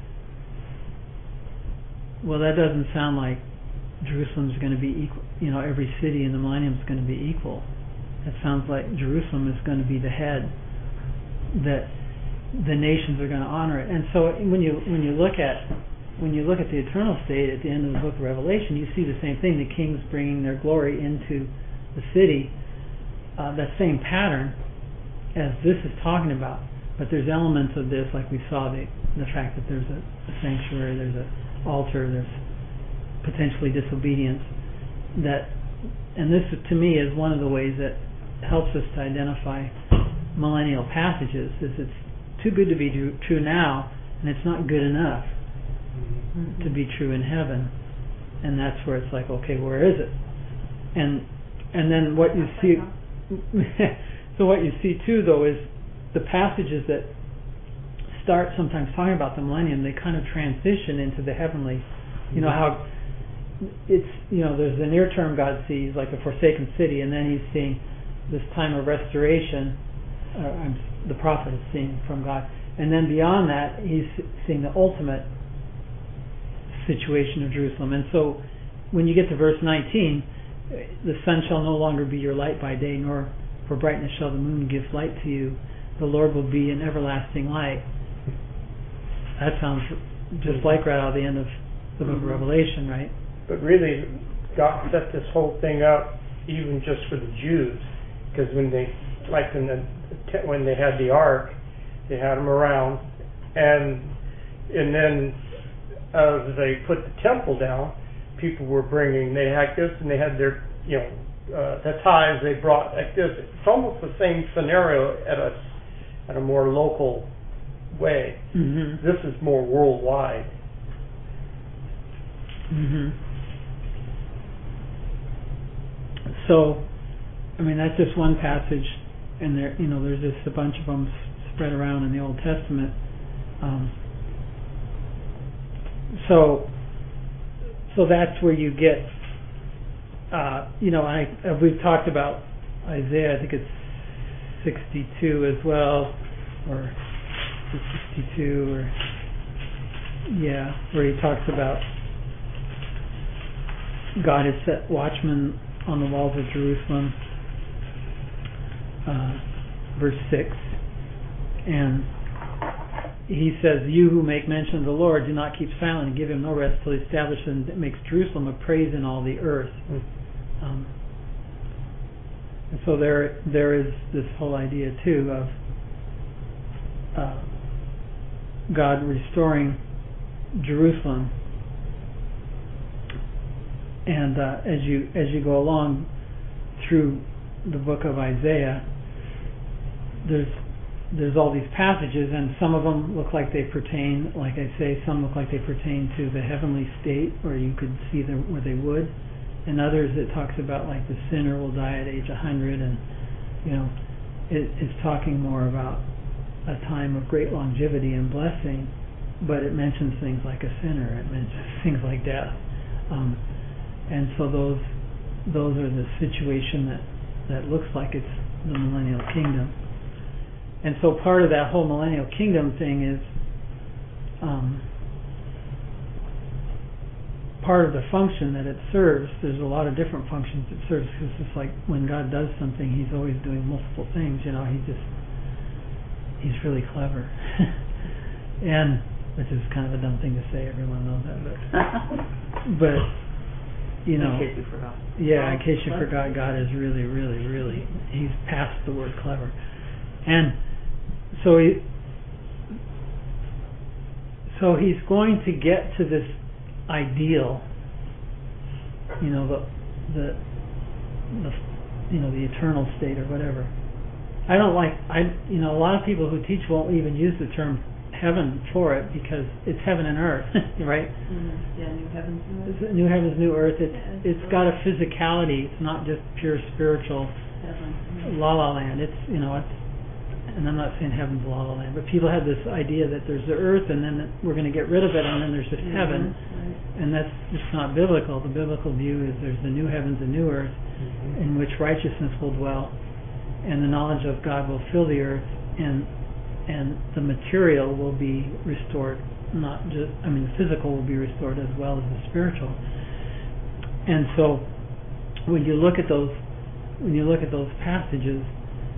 Well, that doesn't sound like Jerusalem's going to be equal. Every city in the millennium is going to be equal. It sounds like Jerusalem is going to be the head, that the nations are going to honor it. And so when you look at the eternal state at the end of the book of Revelation, you see the same thing: the kings bringing their glory into the city. That same pattern as this is talking about. but there's elements of this, like we saw the fact that there's a sanctuary, there's an altar, there's potentially disobedience. And this to me is one of the ways that helps us to identify millennial passages. Is it's too good to be true now, and it's not good enough to be true in heaven. And that's where it's like, okay, where is it? And then what you see, so what you see too, though, is the passages that start sometimes talking about the millennium, they kind of transition into the heavenly. You know how it's, there's the near term God sees, like a forsaken city, and then he's seeing this time of restoration. The prophet is seeing from God, and then beyond that, he's seeing the ultimate situation of Jerusalem. And so when you get to verse 19, the sun shall no longer be your light by day, nor for brightness shall the moon give light to you. The Lord will be an everlasting light. That sounds just like right out of the end of the book of Revelation, right? But really, God set this whole thing up even just for the Jews, because when they had the ark, they had them around, and then as they put the temple down, people were bringing, they had gifts, and they had their, the tithes they brought like this. It's almost the same scenario at a more local way. Mm-hmm. This is more worldwide. Mm-hmm. So, I mean, that's just one passage, and there, there's just a bunch of them spread around in the Old Testament. So that's where you get, we've talked about Isaiah. I think it's 62 as well, or 62, where he talks about God has set watchmen on the walls of Jerusalem, verse 6, and he says, you who make mention of the Lord, do not keep silent and give him no rest till he establishes and makes Jerusalem a praise in all the earth. And so there is this whole idea too of God restoring Jerusalem. And as you go along through the book of Isaiah, there's all these passages, and some of them look like they pertain, like I say, some look like they pertain to the heavenly state, where you could see them where they would, and others it talks about like the sinner will die at age 100, and it's talking more about a time of great longevity and blessing, but it mentions things like a sinner, it mentions things like death, and so those are the situation that looks like it's the millennial kingdom. And so part of that whole millennial kingdom thing is part of the function that it serves. There's a lot of different functions it serves, because it's like when God does something, he's always doing multiple things. He's really clever. And which is kind of a dumb thing to say, everyone knows that, but in case we forgot. Yeah, in case you forgot, God is really, really, really, he's past the word clever. And so he's going to get to this ideal, the eternal state or whatever. A lot of people who teach won't even use the term heaven for it, because it's heaven and earth, right? Mm-hmm. Yeah, new heavens, new earth. It's new heavens, new earth. It's got a physicality. It's not just pure spiritual heaven. La La Land. It's and I'm not saying heaven's La La Land, but people have this idea that there's the earth, and then we're going to get rid of it, and then there's just heaven, right. And that's just not biblical. The biblical view is there's the new heavens and new earth, in which righteousness will dwell, and the knowledge of God will fill the earth, and the material will be restored. The physical will be restored as well as the spiritual. And so, when you look at those passages,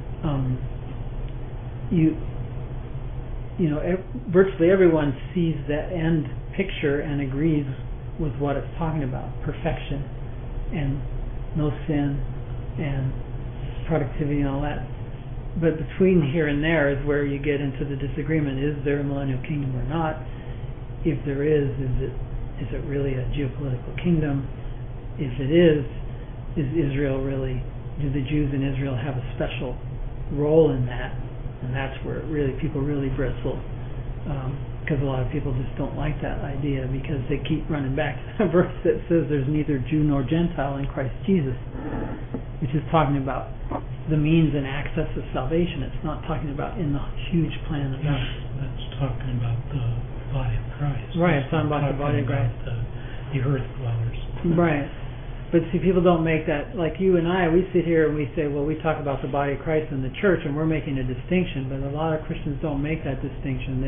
virtually everyone sees that end picture and agrees with what it's talking about: perfection and no sin and productivity and all that. but between here and there is where you get into the disagreement. Is there a millennial kingdom or not? If there is it really a geopolitical kingdom? If it is Israel really, do the Jews in Israel have a special role in that? And that's where people really bristle, because a lot of people just don't like that idea, because they keep running back to a verse that says there's neither Jew nor Gentile in Christ Jesus, which is talking about the means and access of salvation. It's not talking about in the huge plan of God. That's talking about the body of Christ. Right, it's talking about the body of Christ. The earth dwellers. Right. But see, people don't make that, like you and I, we sit here and we say, well, we talk about the body of Christ and the church, and we're making a distinction, but a lot of Christians don't make that distinction.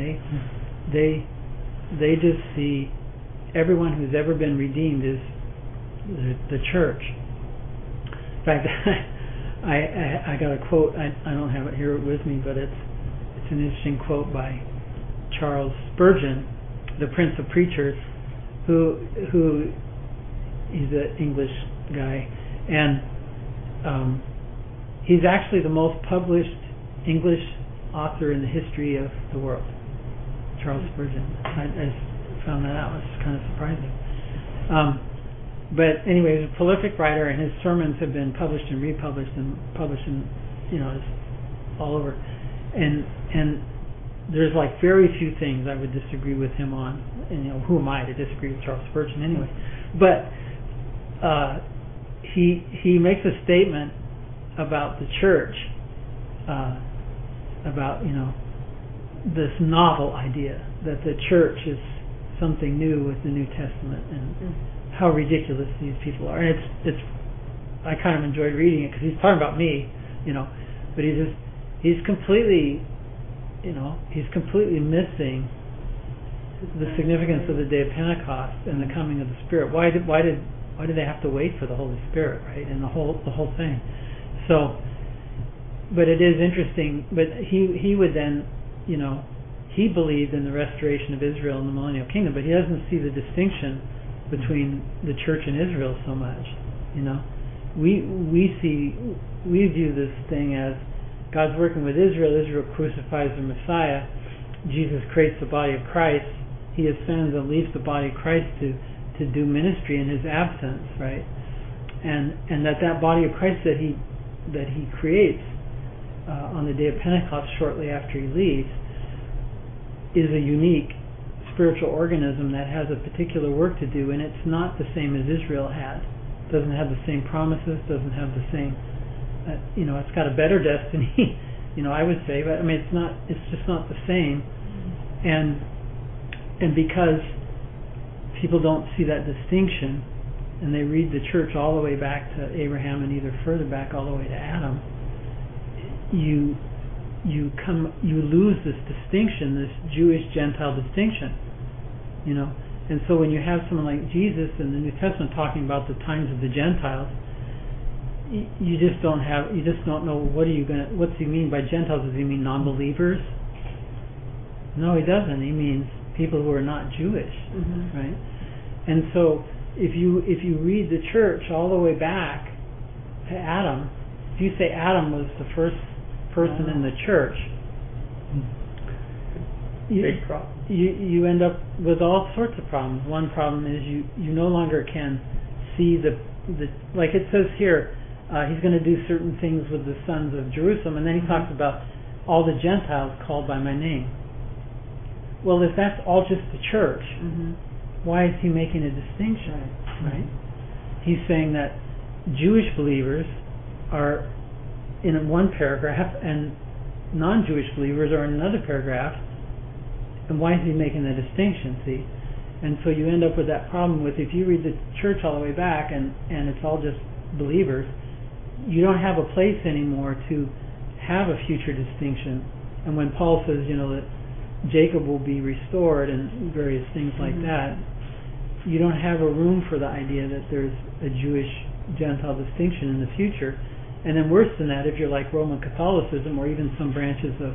They just see everyone who's ever been redeemed is the church. In fact, I got a quote, I don't have it here with me, but it's an interesting quote by Charles Spurgeon, the Prince of Preachers, who he's an English guy, and he's actually the most published English author in the history of the world. Charles Spurgeon. I found that out. It's kind of surprising. But anyway, he's a prolific writer, and his sermons have been published and republished and published, and it's all over. And there's like very few things I would disagree with him on. And who am I to disagree with Charles Spurgeon anyway? But he makes a statement about the church, about this novel idea that the church is something new with the New Testament, and how ridiculous these people are. And it's I kind of enjoyed reading it because he's talking about me, but he's completely missing the significance of the day of Pentecost and the coming of the Spirit. Why did they have to wait for the Holy Spirit, right? And the whole thing. So, but it is interesting. But he would then, he believed in the restoration of Israel and the millennial kingdom, but he doesn't see the distinction between the church and Israel so much. We view this thing as God's working with Israel. Israel crucifies the Messiah. Jesus creates the body of Christ. He ascends and leaves the body of Christ to do ministry in his absence, right? And that body of Christ that he creates on the day of Pentecost shortly after he leaves is a unique spiritual organism that has a particular work to do, and it's not the same as Israel had. It doesn't have the same promises, doesn't have the same it's got a better destiny, I would say, but it's just not the same. And because people don't see that distinction, and they read the church all the way back to Abraham and either further back all the way to Adam, you lose this distinction, this Jewish Gentile distinction, And so when you have someone like Jesus in the New Testament talking about the times of the Gentiles, you just don't know what's he mean by Gentiles? Does he mean non-believers? No, he doesn't. He means people who are not Jewish, right? And so if you read the church all the way back to Adam, if you say Adam was the first person in the church, big problem. You end up with all sorts of problems. One problem is you no longer can see the like it says here, he's going to do certain things with the sons of Jerusalem, and then he talks about all the Gentiles called by my name. Well, if that's all just the church, why is he making a distinction? Right? He's saying that Jewish believers are in one paragraph and non-Jewish believers are in another paragraph. And why is he making the distinction, see? And so you end up with that problem with, if you read the church all the way back and it's all just believers, you don't have a place anymore to have a future distinction. And when Paul says, that Jacob will be restored and various things like that, you don't have a room for the idea that there's a Jewish Gentile distinction in the future. And then worse than that, if you're like Roman Catholicism or even some branches of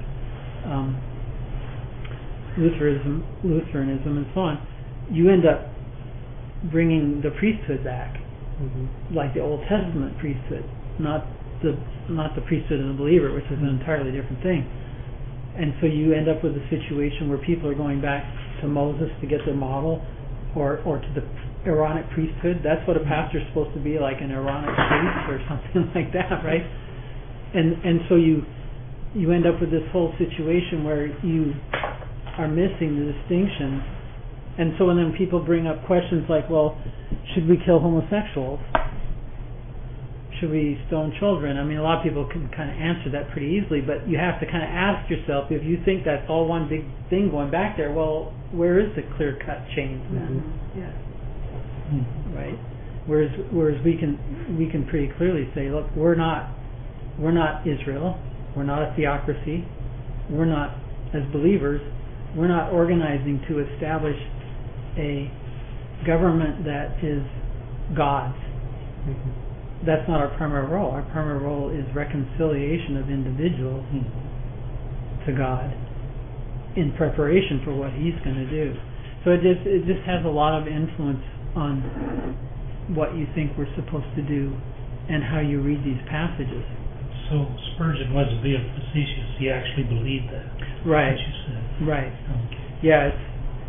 Lutheranism and so on, you end up bringing the priesthood back, like the Old Testament priesthood, not the priesthood of the believer, which is an entirely different thing. And so you end up with a situation where people are going back to Moses to get their model, or to the Aaronic priesthood. That's what a pastor's supposed to be, like an Aaronic priest or something like that, right? And so you end up with this whole situation where you are missing the distinction. And so when then people bring up questions like, well, should we kill homosexuals? Should we stone children? I mean, a lot of people can kind of answer that pretty easily, but you have to kind of ask yourself, if you think that's all one big thing going back there, well, where is the clear-cut change then? Yeah. Right? Whereas we can pretty clearly say, look, we're not Israel, we're not a theocracy, we're not, as believers, we're not organizing to establish a government that is God's. That's not our primary role. Our primary role is reconciliation of individuals to God in preparation for what He's going to do. So it just has a lot of influence on what you think we're supposed to do and how you read these passages. So Spurgeon wasn't being facetious. He actually believed that. Right. What you said. Right. Okay. Yeah. It's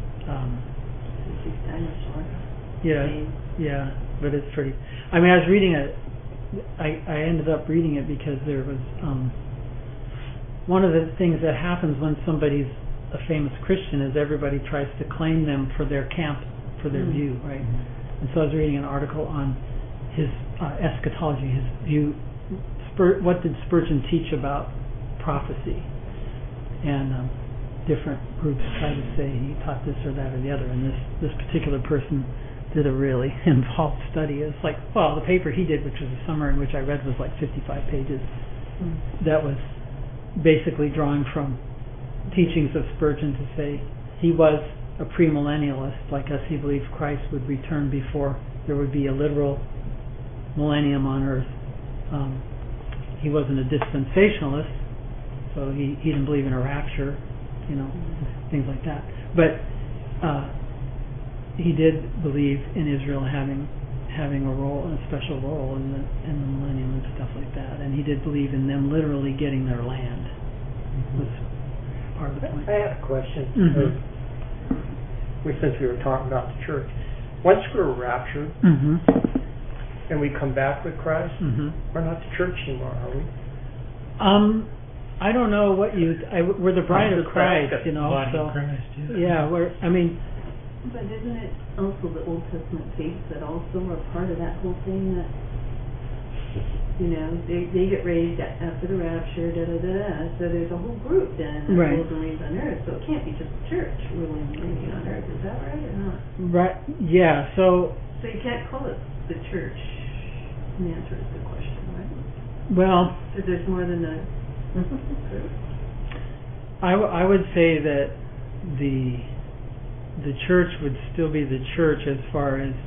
Dinosaur. yeah. But it's pretty. I mean, I was reading it. I ended up reading it because there was one of the things that happens when somebody's a famous Christian is everybody tries to claim them for their camp, for their view, right? And so I was reading an article on his eschatology, his view. What did Spurgeon teach about prophecy? And different groups try to say he taught this or that or the other. And this particular person did a really involved study. It's like, well, the paper he did, which was a summary, which I read, was like 55 pages. That was basically drawing from teachings of Spurgeon to say he was a premillennialist, like us. He believed Christ would return before there would be a literal millennium on earth. He wasn't a dispensationalist, so he didn't believe in a rapture, things like that. But he did believe in Israel having a role, a special role in the millennium and stuff like that. And he did believe in them literally getting their land. Was part of the point. I had a question. Since we were talking about the church, once we're raptured and we come back with Christ, we're not the church anymore, are we? I don't know what we're the bride of Christ, Body so of Christ, yeah, But isn't it also the Old Testament faiths that also are part of that whole thing that, they get raised after the rapture, so there's a whole group then that rules and reigns on earth, so it can't be just the church ruling and reigning on earth, is that right or not? Right, yeah, so you can't call it the church, the answer is the question, right? Well, Because there's more than the group. I would say that the church would still be the church as far as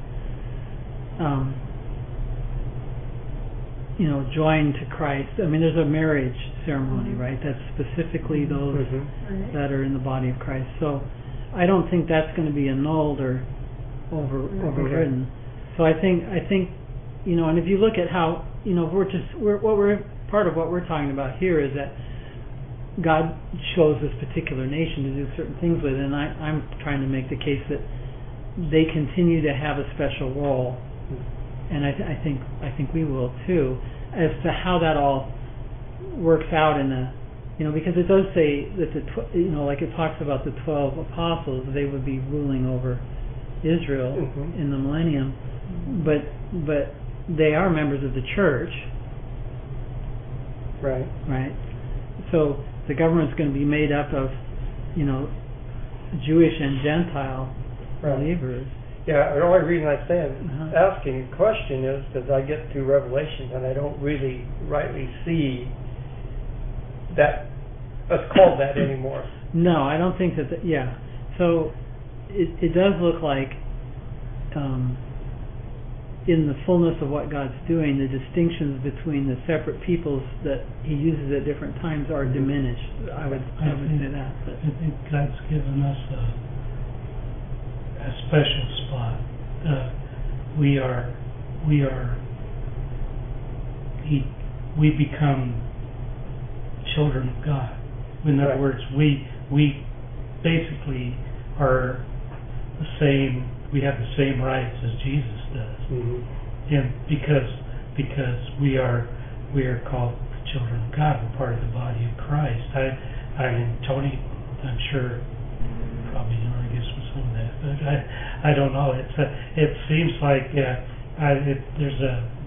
joined to Christ. I mean, there's a marriage ceremony, right? That's specifically those that are in the body of Christ. So I don't think that's going to be annulled or overridden. So I think and if you look at how part of what we're talking about here is that God chose this particular nation to do certain things with, and I'm trying to make the case that they continue to have a special role, and I think we will too. As to how that all works out in the, because it does say that like it talks about the 12 apostles, they would be ruling over Israel in the millennium, but they are members of the church, right? So the government's going to be made up of, Jewish and Gentile believers. Yeah, the only reason I'm asking the question is because I get through Revelation and I don't really rightly see that it's called that anymore. No, I don't think that. So it does look like in the fullness of what God's doing, the distinctions between the separate peoples that He uses at different times are diminished. I would say that. But I think God's given us a special spot. we become children of God. In other Right. words, we basically are the same. We have the same rights as Jesus does, and because we are called children of God. We're part of the body of Christ. Tony, I'm sure, probably argues with some of that, but I don't know. It seems like there's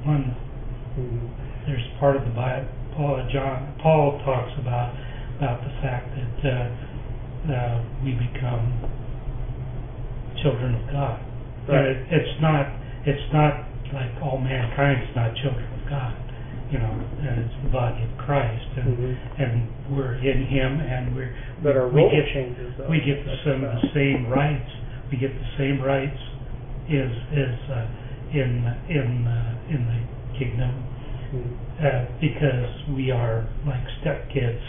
part of the Bible. Paul talks about the fact that we become children of God. Right. It's not like all mankind's not children of God. It's the body of Christ, and we're in Him, and But our role changes, though. we get some of the same rights. We get the same rights as in the kingdom, because we are like stepkids.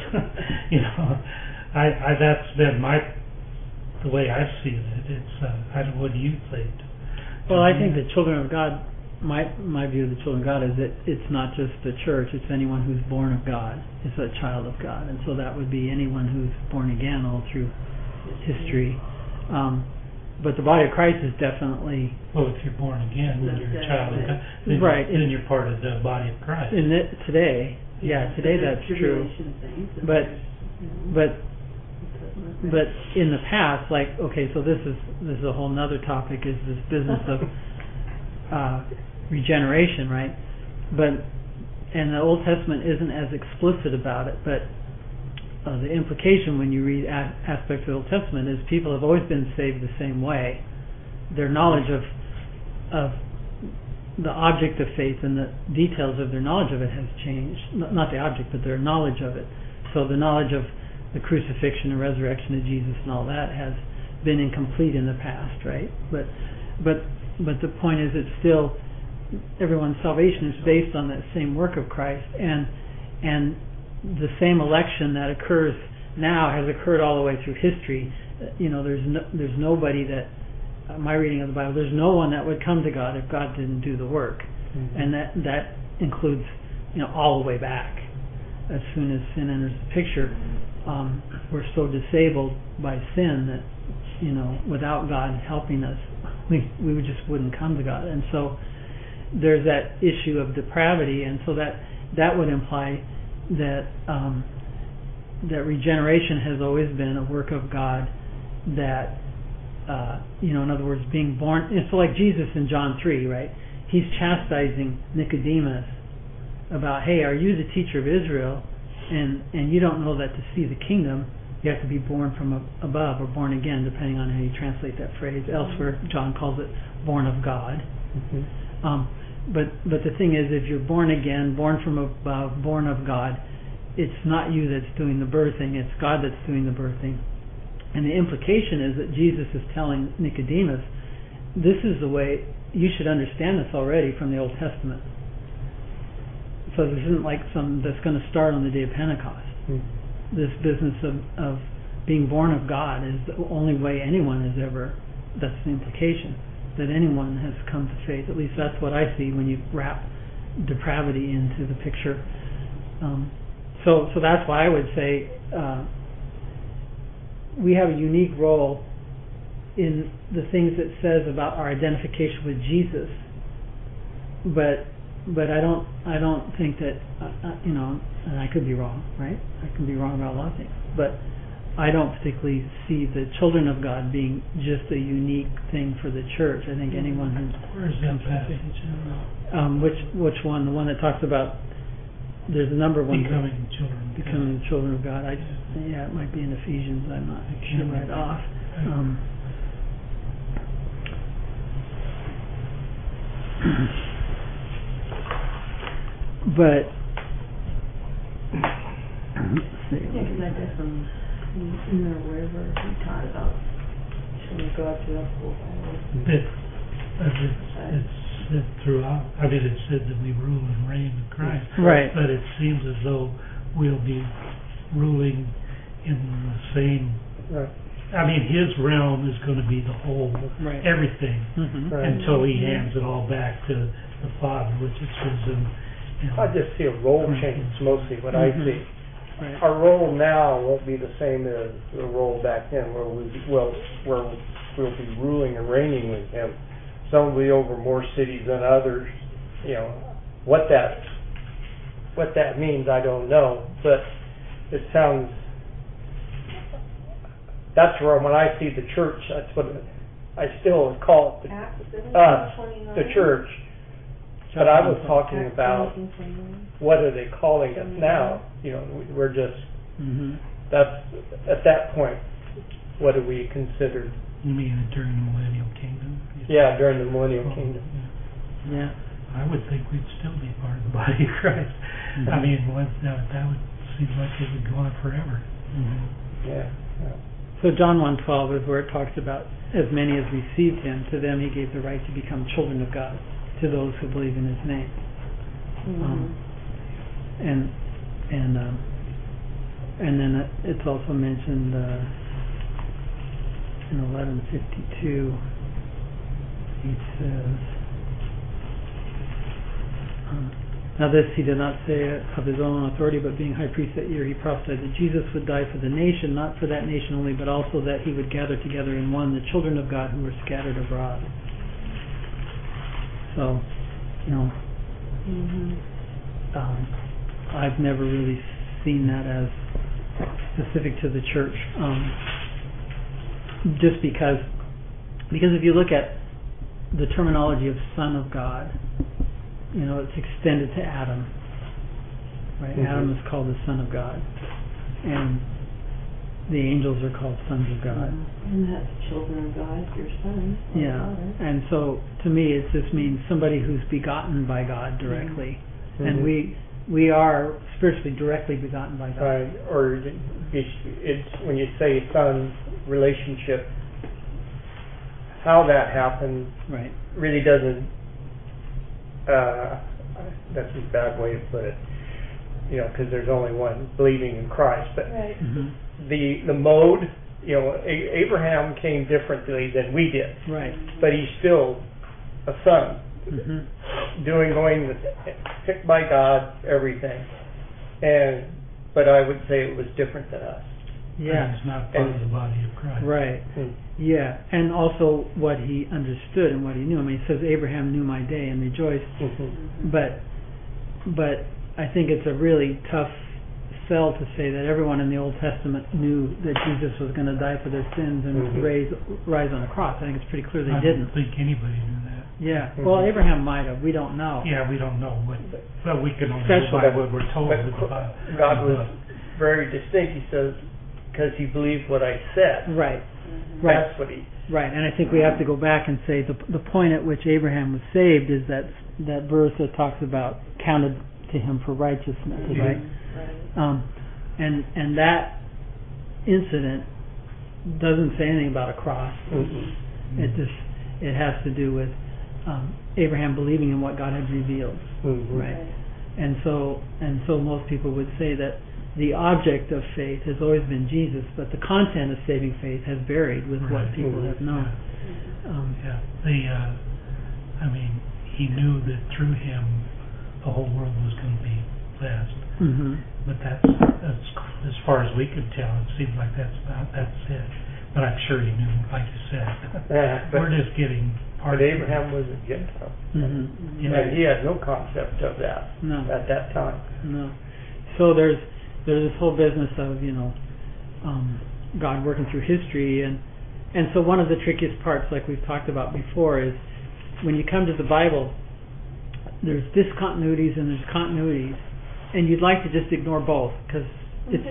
That's been the way I see it. It's what do you think? Well, I think the children of God, my view of the children of God is that it's not just the church, it's anyone who's born of God is a child of God. And so that would be anyone who's born again all through history. But the body of Christ is definitely... Well, if you're born again, then you're a child of God. Right. Then you're part of the body of Christ. Today that's true. But in the past, so this is a whole nother topic, is this business of regeneration, right? And the Old Testament isn't as explicit about it, but the implication when you read aspects of the Old Testament is people have always been saved the same way. Their knowledge of the object of faith and the details of their knowledge of it has changed. Not the object, but their knowledge of it. So the knowledge of the crucifixion and resurrection of Jesus and all that has been incomplete in the past, right? But the point is, it's still, everyone's salvation is based on that same work of Christ, and the same election that occurs now has occurred all the way through history. There's nobody that, my reading of the Bible, there's no one that would come to God if God didn't do the work, and that includes all the way back. As soon as sin enters the picture, we're so disabled by sin that without God helping us, we just wouldn't come to God. And so there's that issue of depravity, and so that would imply that that regeneration has always been a work of God. That in other words, being born. So like Jesus in John 3, right? He's chastising Nicodemus about, hey, are you the teacher of Israel, and you don't know that to see the kingdom you have to be born from above, or born again, depending on how you translate that phrase. Elsewhere, John calls it born of God. But the thing is, if you're born again, born from above, born of God, it's not you that's doing the birthing, it's God that's doing the birthing. And the implication is that Jesus is telling Nicodemus, this is the way, you should understand this already from the Old Testament. So this isn't like something that's going to start on the day of Pentecost. This business of being born of God is the only way anyone has ever, that's the implication, that anyone has come to faith. At least that's what I see when you wrap depravity into the picture. So that's why I would say we have a unique role in the things it says about our identification with Jesus. But I don't think that and I could be wrong, right? I can be wrong about a lot of things, but I don't particularly see the children of God being just a unique thing for the church. I think anyone who... Where is that passage? Which one? The one that talks about, there's a number of ones. Becoming children of God. Yeah, it might be in Ephesians. I'm not sure right off. But because I guess in there wherever he taught about children of God throughout the whole Bible. It's said throughout. I mean, it said that we rule and reign with Christ. Right. But it seems as though we'll be ruling in the same. Right. I mean, His realm is going to be the whole, everything, Right. until He hands it all back to the Father, which it says I just see a role change, mostly what I Mhm. see. Right. Our role now won't be the same as the role back then, where we'll be ruling and reigning with him. Some will be over more cities than others. You know, what that means, I don't know, but it sounds. That's where when I see the church, that's what I still call it Acts us, 17:29. the church. But I was talking Acts about 17:29. what are they calling us now? You know, we're just. Mhm. That's at that point. What do we consider? You mean during the millennial kingdom? Yeah, during the millennial Oh, kingdom. yeah. Yeah. I would think we'd still be part of the body of Christ. I mean, that would seem like it would go on forever. Mhm. Yeah. So John 1:12 is where it talks about as many as received him, to them he gave the right to become children of God, to those who believe in his name. And then it's also mentioned in 11:52. He says, "Now this he did not say of his own authority, but being high priest that year, he prophesied that Jesus would die for the nation, not for that nation only, but also that he would gather together in one the children of God who were scattered abroad." So, you know, I've never really seen that as specific to the church, just because if you look at the terminology of Son of God, you know, it's extended to Adam, right? Mhm. Adam is called the Son of God, and the angels are called sons of God. And that's children of God, your sons. Yeah, and so to me, it just means somebody who's begotten by God directly, and we are spiritually directly begotten by God. Right, or it's when you say son relationship, how that happens Right. really doesn't. That's a bad way to put it. You know, because there's only one believing in Christ, but Right. Mm-hmm. the mode. You know, Abraham came differently than we did, Right. but he's still a son. Mm-hmm. Going picked by God, everything, but I would say it was different than us. Yeah. He's not part of the body of Christ. Right. Yeah, and also what he understood and what he knew. I mean, it says Abraham knew my day and rejoiced, but I think it's a really tough sell to say that everyone in the Old Testament knew that Jesus was going to die for their sins and rise on a cross. I think it's pretty clear they didn't. I don't think anybody knew that. Yeah. Well, Abraham might have. We don't know. Yeah, we don't know, but we can only Especially go by what we're told. But in the Bible. God was very distinct. He says, because he believed what I said. Right. Right. That's what he. Right, and I think we have to go back and say the point at which Abraham was saved is that verse that talks about counted to him for righteousness, right? And that incident doesn't say anything about a cross. It has to do with Abraham believing in what God had revealed, right? And so most people would say that the object of faith has always been Jesus, but the content of saving faith has varied with what people have known. I mean, he knew that through him the whole world was going to be blessed. But that's as far as we could tell. It seems like that's it. But I'm sure he knew, like you said. We're just getting part. But Abraham was a Gentile, and he had no concept of that at that time. No. So there's this whole business of God working through history, and so one of the trickiest parts, like we've talked about before, is when you come to the Bible, there's discontinuities and there's continuities, and you'd like to just ignore both because it's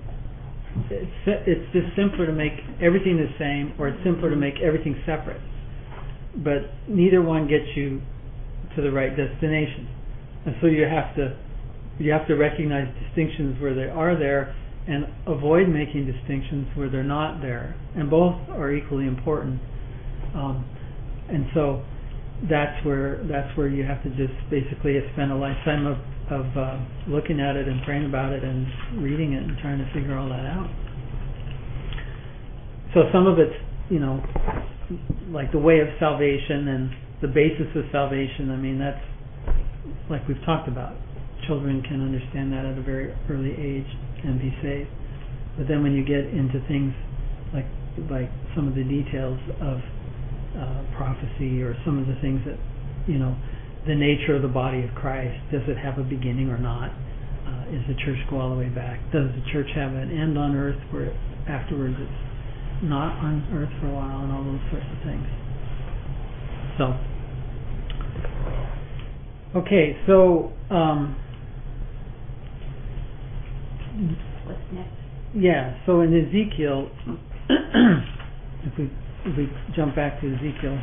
just simpler to make everything the same, or it's simpler to make everything separate. But neither one gets you to the right destination, and so you have to recognize distinctions where they are there and avoid making distinctions where they're not there, and both are equally important. And so that's where you have to just basically spend a lifetime of looking at it and praying about it and reading it and trying to figure all that out. So some of it's like the way of salvation and the basis of salvation. I mean, that's like we've talked about. children can understand that at a very early age and be saved. But then when you get into things like some of the details of prophecy, or some of the things that, the nature of the body of Christ, does it have a beginning or not? Is the church go all the way back? Does the church have an end on earth where afterwards it's not on earth for a while, and all those sorts of things? So, okay, so What's next? yeah, so in Ezekiel, if we jump back to Ezekiel,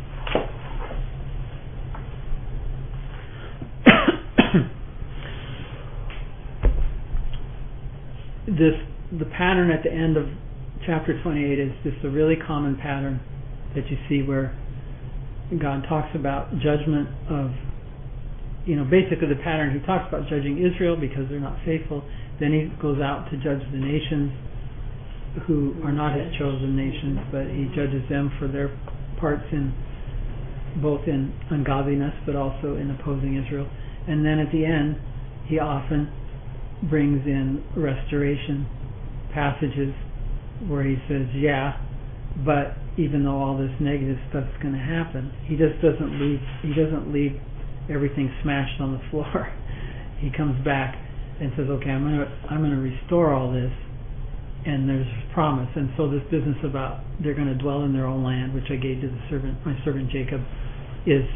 the pattern at the end of chapter 28 is just a really common pattern that you see, where God talks about judgment of, basically the pattern, he talks about judging Israel because they're not faithful. Then he goes out to judge the nations who are not his chosen nations, but he judges them for their parts in both in ungodliness but also in opposing Israel. And then at the end, he often brings in restoration passages where he says, yeah, but even though all this negative stuff's going to happen, he just doesn't leave everything smashed on the floor. He comes back and says, okay, I'm going to restore all this, and there's promise. And so this business about they're going to dwell in their own land, which I gave to my servant Jacob, is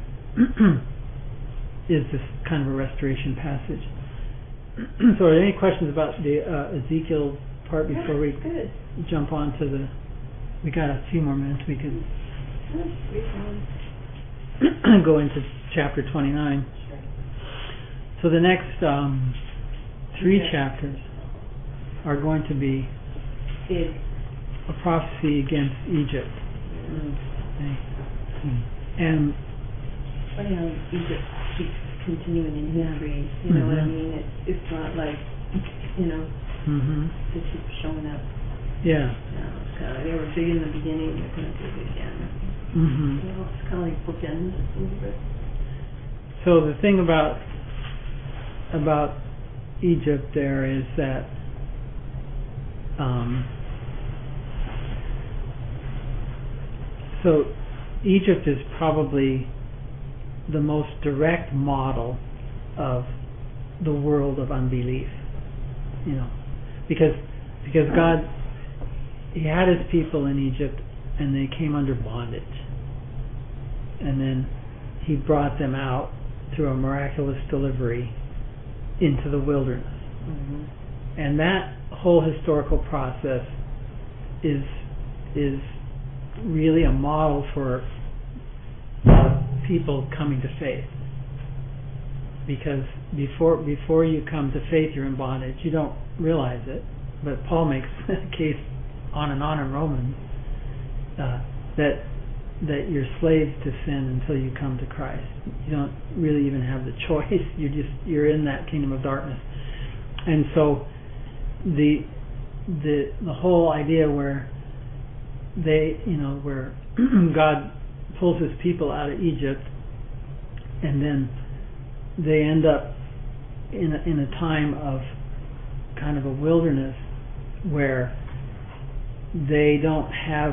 is this kind of a restoration passage. So are there any questions about the Ezekiel part before we jump on to the... We got a few more minutes. We could go into chapter 29. Sure. So the next 3 chapters are going to be a prophecy against Egypt. Okay. And funny how Egypt keeps continuing in history. You know what I mean? It's not like, it keeps showing up. Yeah. They were big in the beginning, they're going to be big again. It's kind of like bookends a little bit. So the thing about Egypt there is that so Egypt is probably the most direct model of the world of unbelief, because God, he had his people in Egypt and they came under bondage, and then he brought them out through a miraculous delivery into the wilderness. And that whole historical process is really a model for people coming to faith, because before you come to faith you're in bondage. You don't realize it, but Paul makes a case on and on in Romans that you're slaves to sin until you come to Christ. You don't really even have the choice. You're in that kingdom of darkness. And so the whole idea where where God pulls his people out of Egypt, and then they end up in a time of kind of a wilderness where they don't have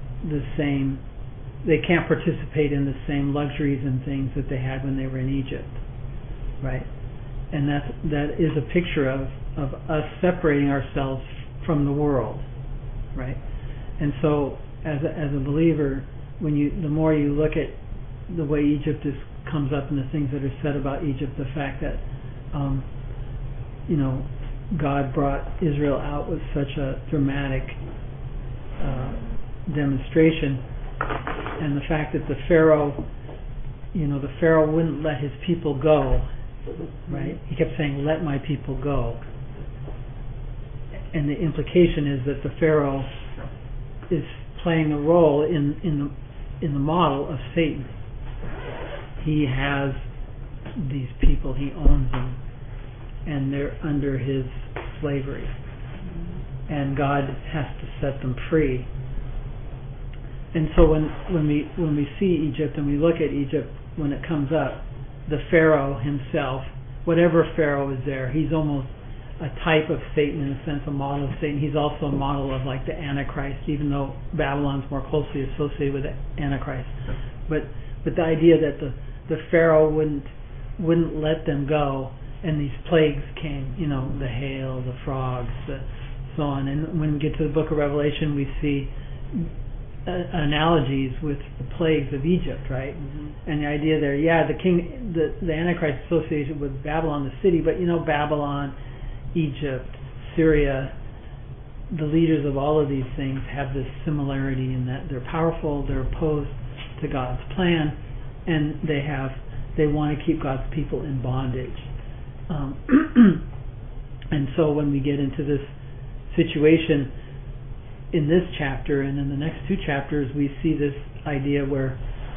they can't participate in the same luxuries and things that they had when they were in Egypt, right? And that is a picture of us separating ourselves from the world, right? And so as a believer, the more you look at the way Egypt comes up and the things that are said about Egypt, the fact that God brought Israel out with such a dramatic demonstration, and the fact that the Pharaoh wouldn't let his people go, right? He kept saying, "Let my people go," and the implication is that the Pharaoh is playing a role in the model of Satan. He has these people, he owns them, and they're under his slavery, and God has to set them free. And so when we see Egypt and we look at Egypt when it comes up, the Pharaoh himself whatever Pharaoh is there, he's almost a type of Satan, in a sense, a model of Satan. He's also a model of like the Antichrist, even though Babylon's more closely associated with the Antichrist. But the idea that the Pharaoh wouldn't let them go, and these plagues came, the hail, the frogs, so on. And when we get to the book of Revelation, we see analogies with the plagues of Egypt, right? Mm-hmm. And the idea there, the Antichrist associated with Babylon, the city, but Babylon, Egypt, Syria, the leaders of all of these things have this similarity in that they're powerful, they're opposed to God's plan, and they want to keep God's people in bondage. And so when we get into this situation in this chapter and in the next two chapters, we see this idea where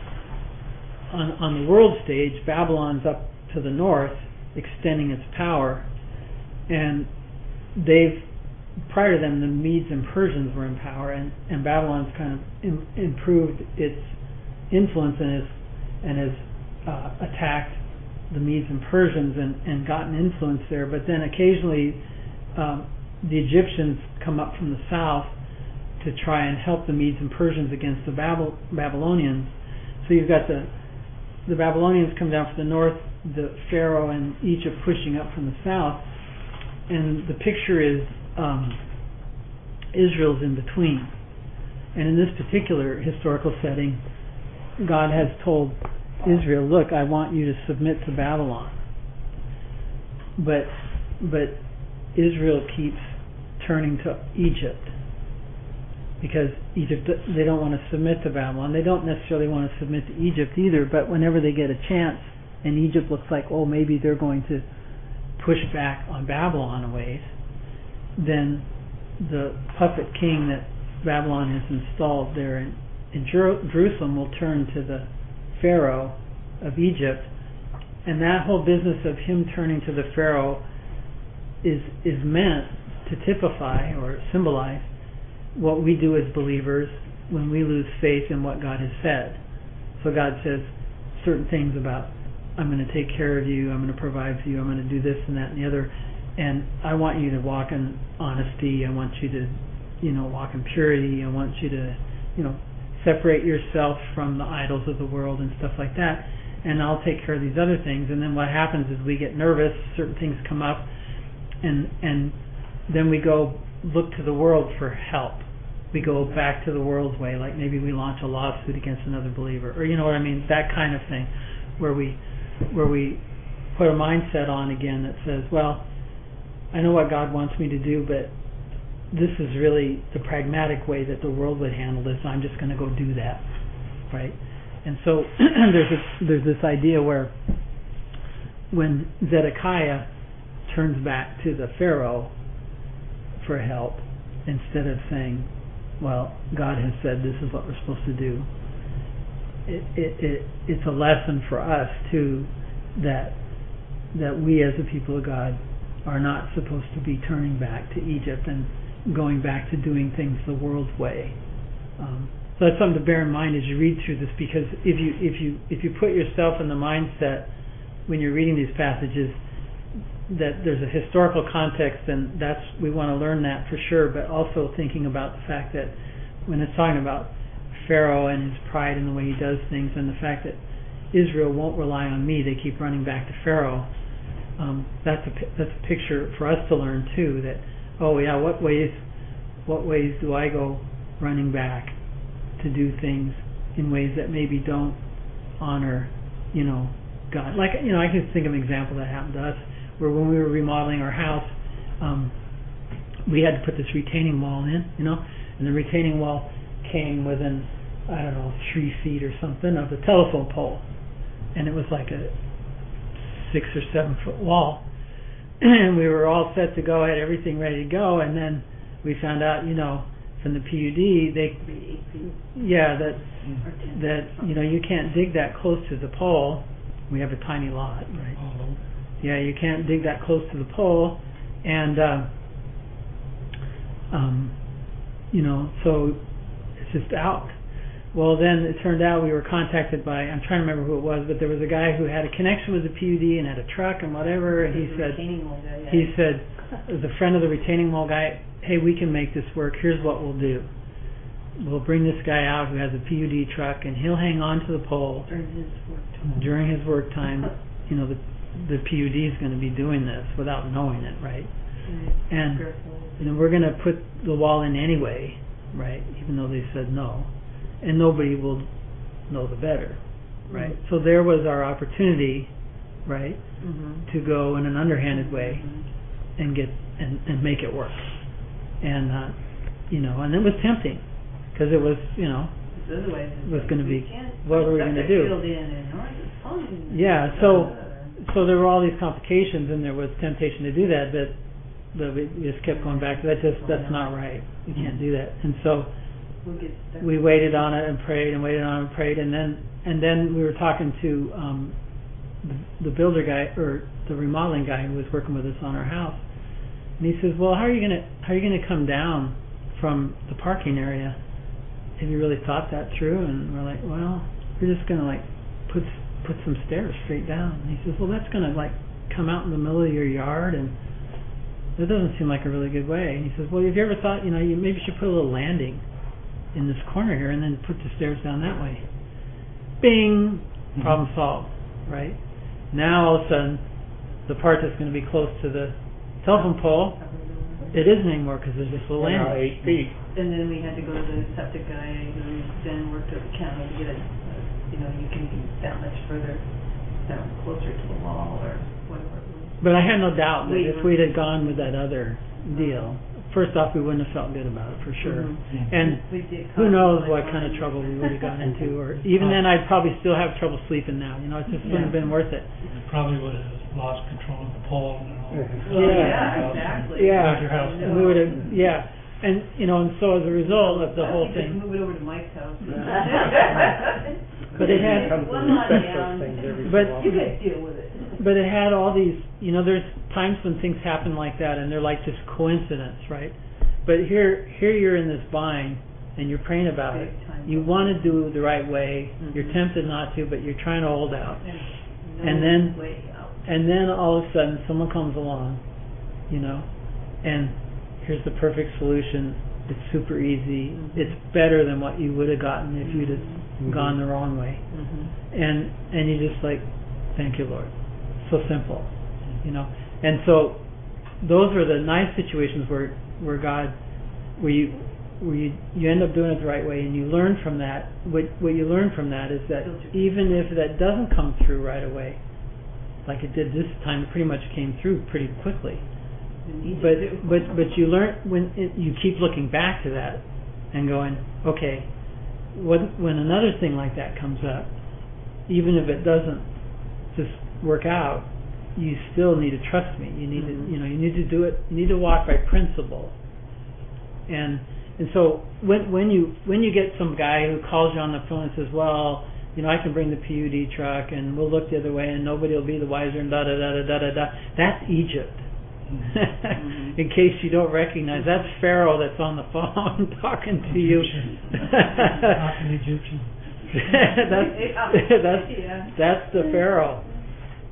on the world stage, Babylon's up to the north, extending its power, and prior to them, the Medes and Persians were in power, and Babylon's kind of improved its influence and has attacked the Medes and Persians and gotten influence there. But then occasionally the Egyptians come up from the south to try and help the Medes and Persians against the Babylonians. So you've got the Babylonians come down from the north, the Pharaoh and Egypt pushing up from the south, and the picture is Israel's in between. And in this particular historical setting, God has told Israel, look, I want you to submit to Babylon. But Israel keeps turning to Egypt, because Egypt, they don't want to submit to Babylon. They don't necessarily want to submit to Egypt either, but whenever they get a chance and Egypt looks like, maybe they're going to push back on Babylon a ways, then the puppet king that Babylon has installed there in Jerusalem will turn to the Pharaoh of Egypt, and that whole business of him turning to the Pharaoh is meant to typify or symbolize what we do as believers when we lose faith in what God has said. So God says certain things about, I'm going to take care of you, I'm going to provide for you, I'm going to do this and that and the other, and I want you to walk in honesty, I want you to walk in purity, I want you to separate yourself from the idols of the world and stuff like that, and I'll take care of these other things. And then what happens is we get nervous, certain things come up, and then we go look to the world for help. We go back to the world's way, like maybe we launch a lawsuit against another believer, or that kind of thing, where we put a mindset on again that says, well, I know what God wants me to do, but this is really the pragmatic way that the world would handle this. I'm just going to go do that, right? And so there's this idea where when Zedekiah turns back to the Pharaoh for help, instead of saying, well, God has said this is what we're supposed to do, it's a lesson for us too, that we as a people of God are not supposed to be turning back to Egypt and going back to doing things the world's way. So that's something to bear in mind as you read through this, because if you put yourself in the mindset when you're reading these passages that there's a historical context, and we want to learn that for sure, but also thinking about the fact that when it's talking about Pharaoh and his pride and the way he does things, and the fact that Israel won't rely on me, they keep running back to Pharaoh, that's a picture for us to learn too, that what ways do I go running back to do things in ways that maybe don't honor God. Like I can think of an example that happened to us, where when we were remodeling our house, we had to put this retaining wall in, and the retaining wall came within 3 feet or something of the telephone pole, and it was like a 6 or 7 foot wall, and we were all set to go, had everything ready to go, and then we found out from the PUD that you can't dig that close to the pole. We have a tiny lot, right? Yeah, you can't dig that close to the pole, and so it's just out. Well, then it turned out we were contacted by, I'm trying to remember who it was, but there was a guy who had a connection with the PUD and had a truck and whatever, and he said, it was a friend of the retaining wall guy, hey, we can make this work, here's what we'll do. We'll bring this guy out who has a PUD truck, and he'll hang on to the pole during his work time. You know, the PUD is going to be doing this without knowing it, right? And we're going to put the wall in anyway, right, even though they said no. And nobody will know the better, right? So there was our opportunity, right, to go in an underhanded way and get and make it work, and and it was tempting because it was it was going to be what were we going to do? Yeah, so there were all these complications and there was temptation to do that, but we just kept going back to that's not right. We can't do that, and so. We waited on it and prayed and waited on it and prayed, and then we were talking to the builder guy or the remodeling guy who was working with us on our house, and he says, "Well, how are you gonna come down from the parking area? Have you really thought that through?" And we're like, "Well, we're just gonna like put some stairs straight down." And he says, "Well, that's gonna like come out in the middle of your yard, and that doesn't seem like a really good way." And he says, "Well, have you ever thought you maybe should put a little landing in this corner here and then put the stairs down that way?" Bing! Problem solved, right? Now all of a sudden the part that's going to be close to the telephone pole, it isn't anymore because there's this little landing. 8 feet. And then we had to go to the septic guy who then worked with the county to get it, you can be that much further down, closer to the wall or whatever it was. But I had no doubt that if we'd have gone with that other deal, first off, we wouldn't have felt good about it for sure. And who knows what kind of trouble we would have gotten into, or even then I'd probably still have trouble sleeping now. It just wouldn't have been worth it. You probably would have lost control of the pole and all. Exactly. Yeah. Your house. And we would have, and and so as a result of the whole thing. Move it over to Mike's house. But it had, Comes to one lot respect down. those things every But- so You often. guys deal with it. but it had all these, there's times when things happen like that and they're like just coincidence, right? But here you're in this bind and you're praying about it. Big time. You want to do the right way. You're tempted not to, but you're trying to hold out. And then- Way out. And then all of a sudden someone comes along, and here's the perfect solution. It's super easy. It's better than what you would have gotten if you'd have gone the wrong way. And you just like, thank you, Lord. So simple, And so those are the nice situations where you end up doing it the right way, and you learn from that. What you learn from that is that even if that doesn't come through right away, like it did this time, it pretty much came through pretty quickly. But you learn you keep looking back to that and going, okay, when another thing like that comes up, even if it doesn't just work out, you still need to trust me. You need to you need to do it. You need to walk by principle. And so when you get some guy who calls you on the phone and says, well, I can bring the PUD truck and we'll look the other way and nobody will be the wiser and da da da da da da. That's Egypt. In case you don't recognize, that's Pharaoh that's on the phone talking to you. Talking Egyptian. That's the Pharaoh.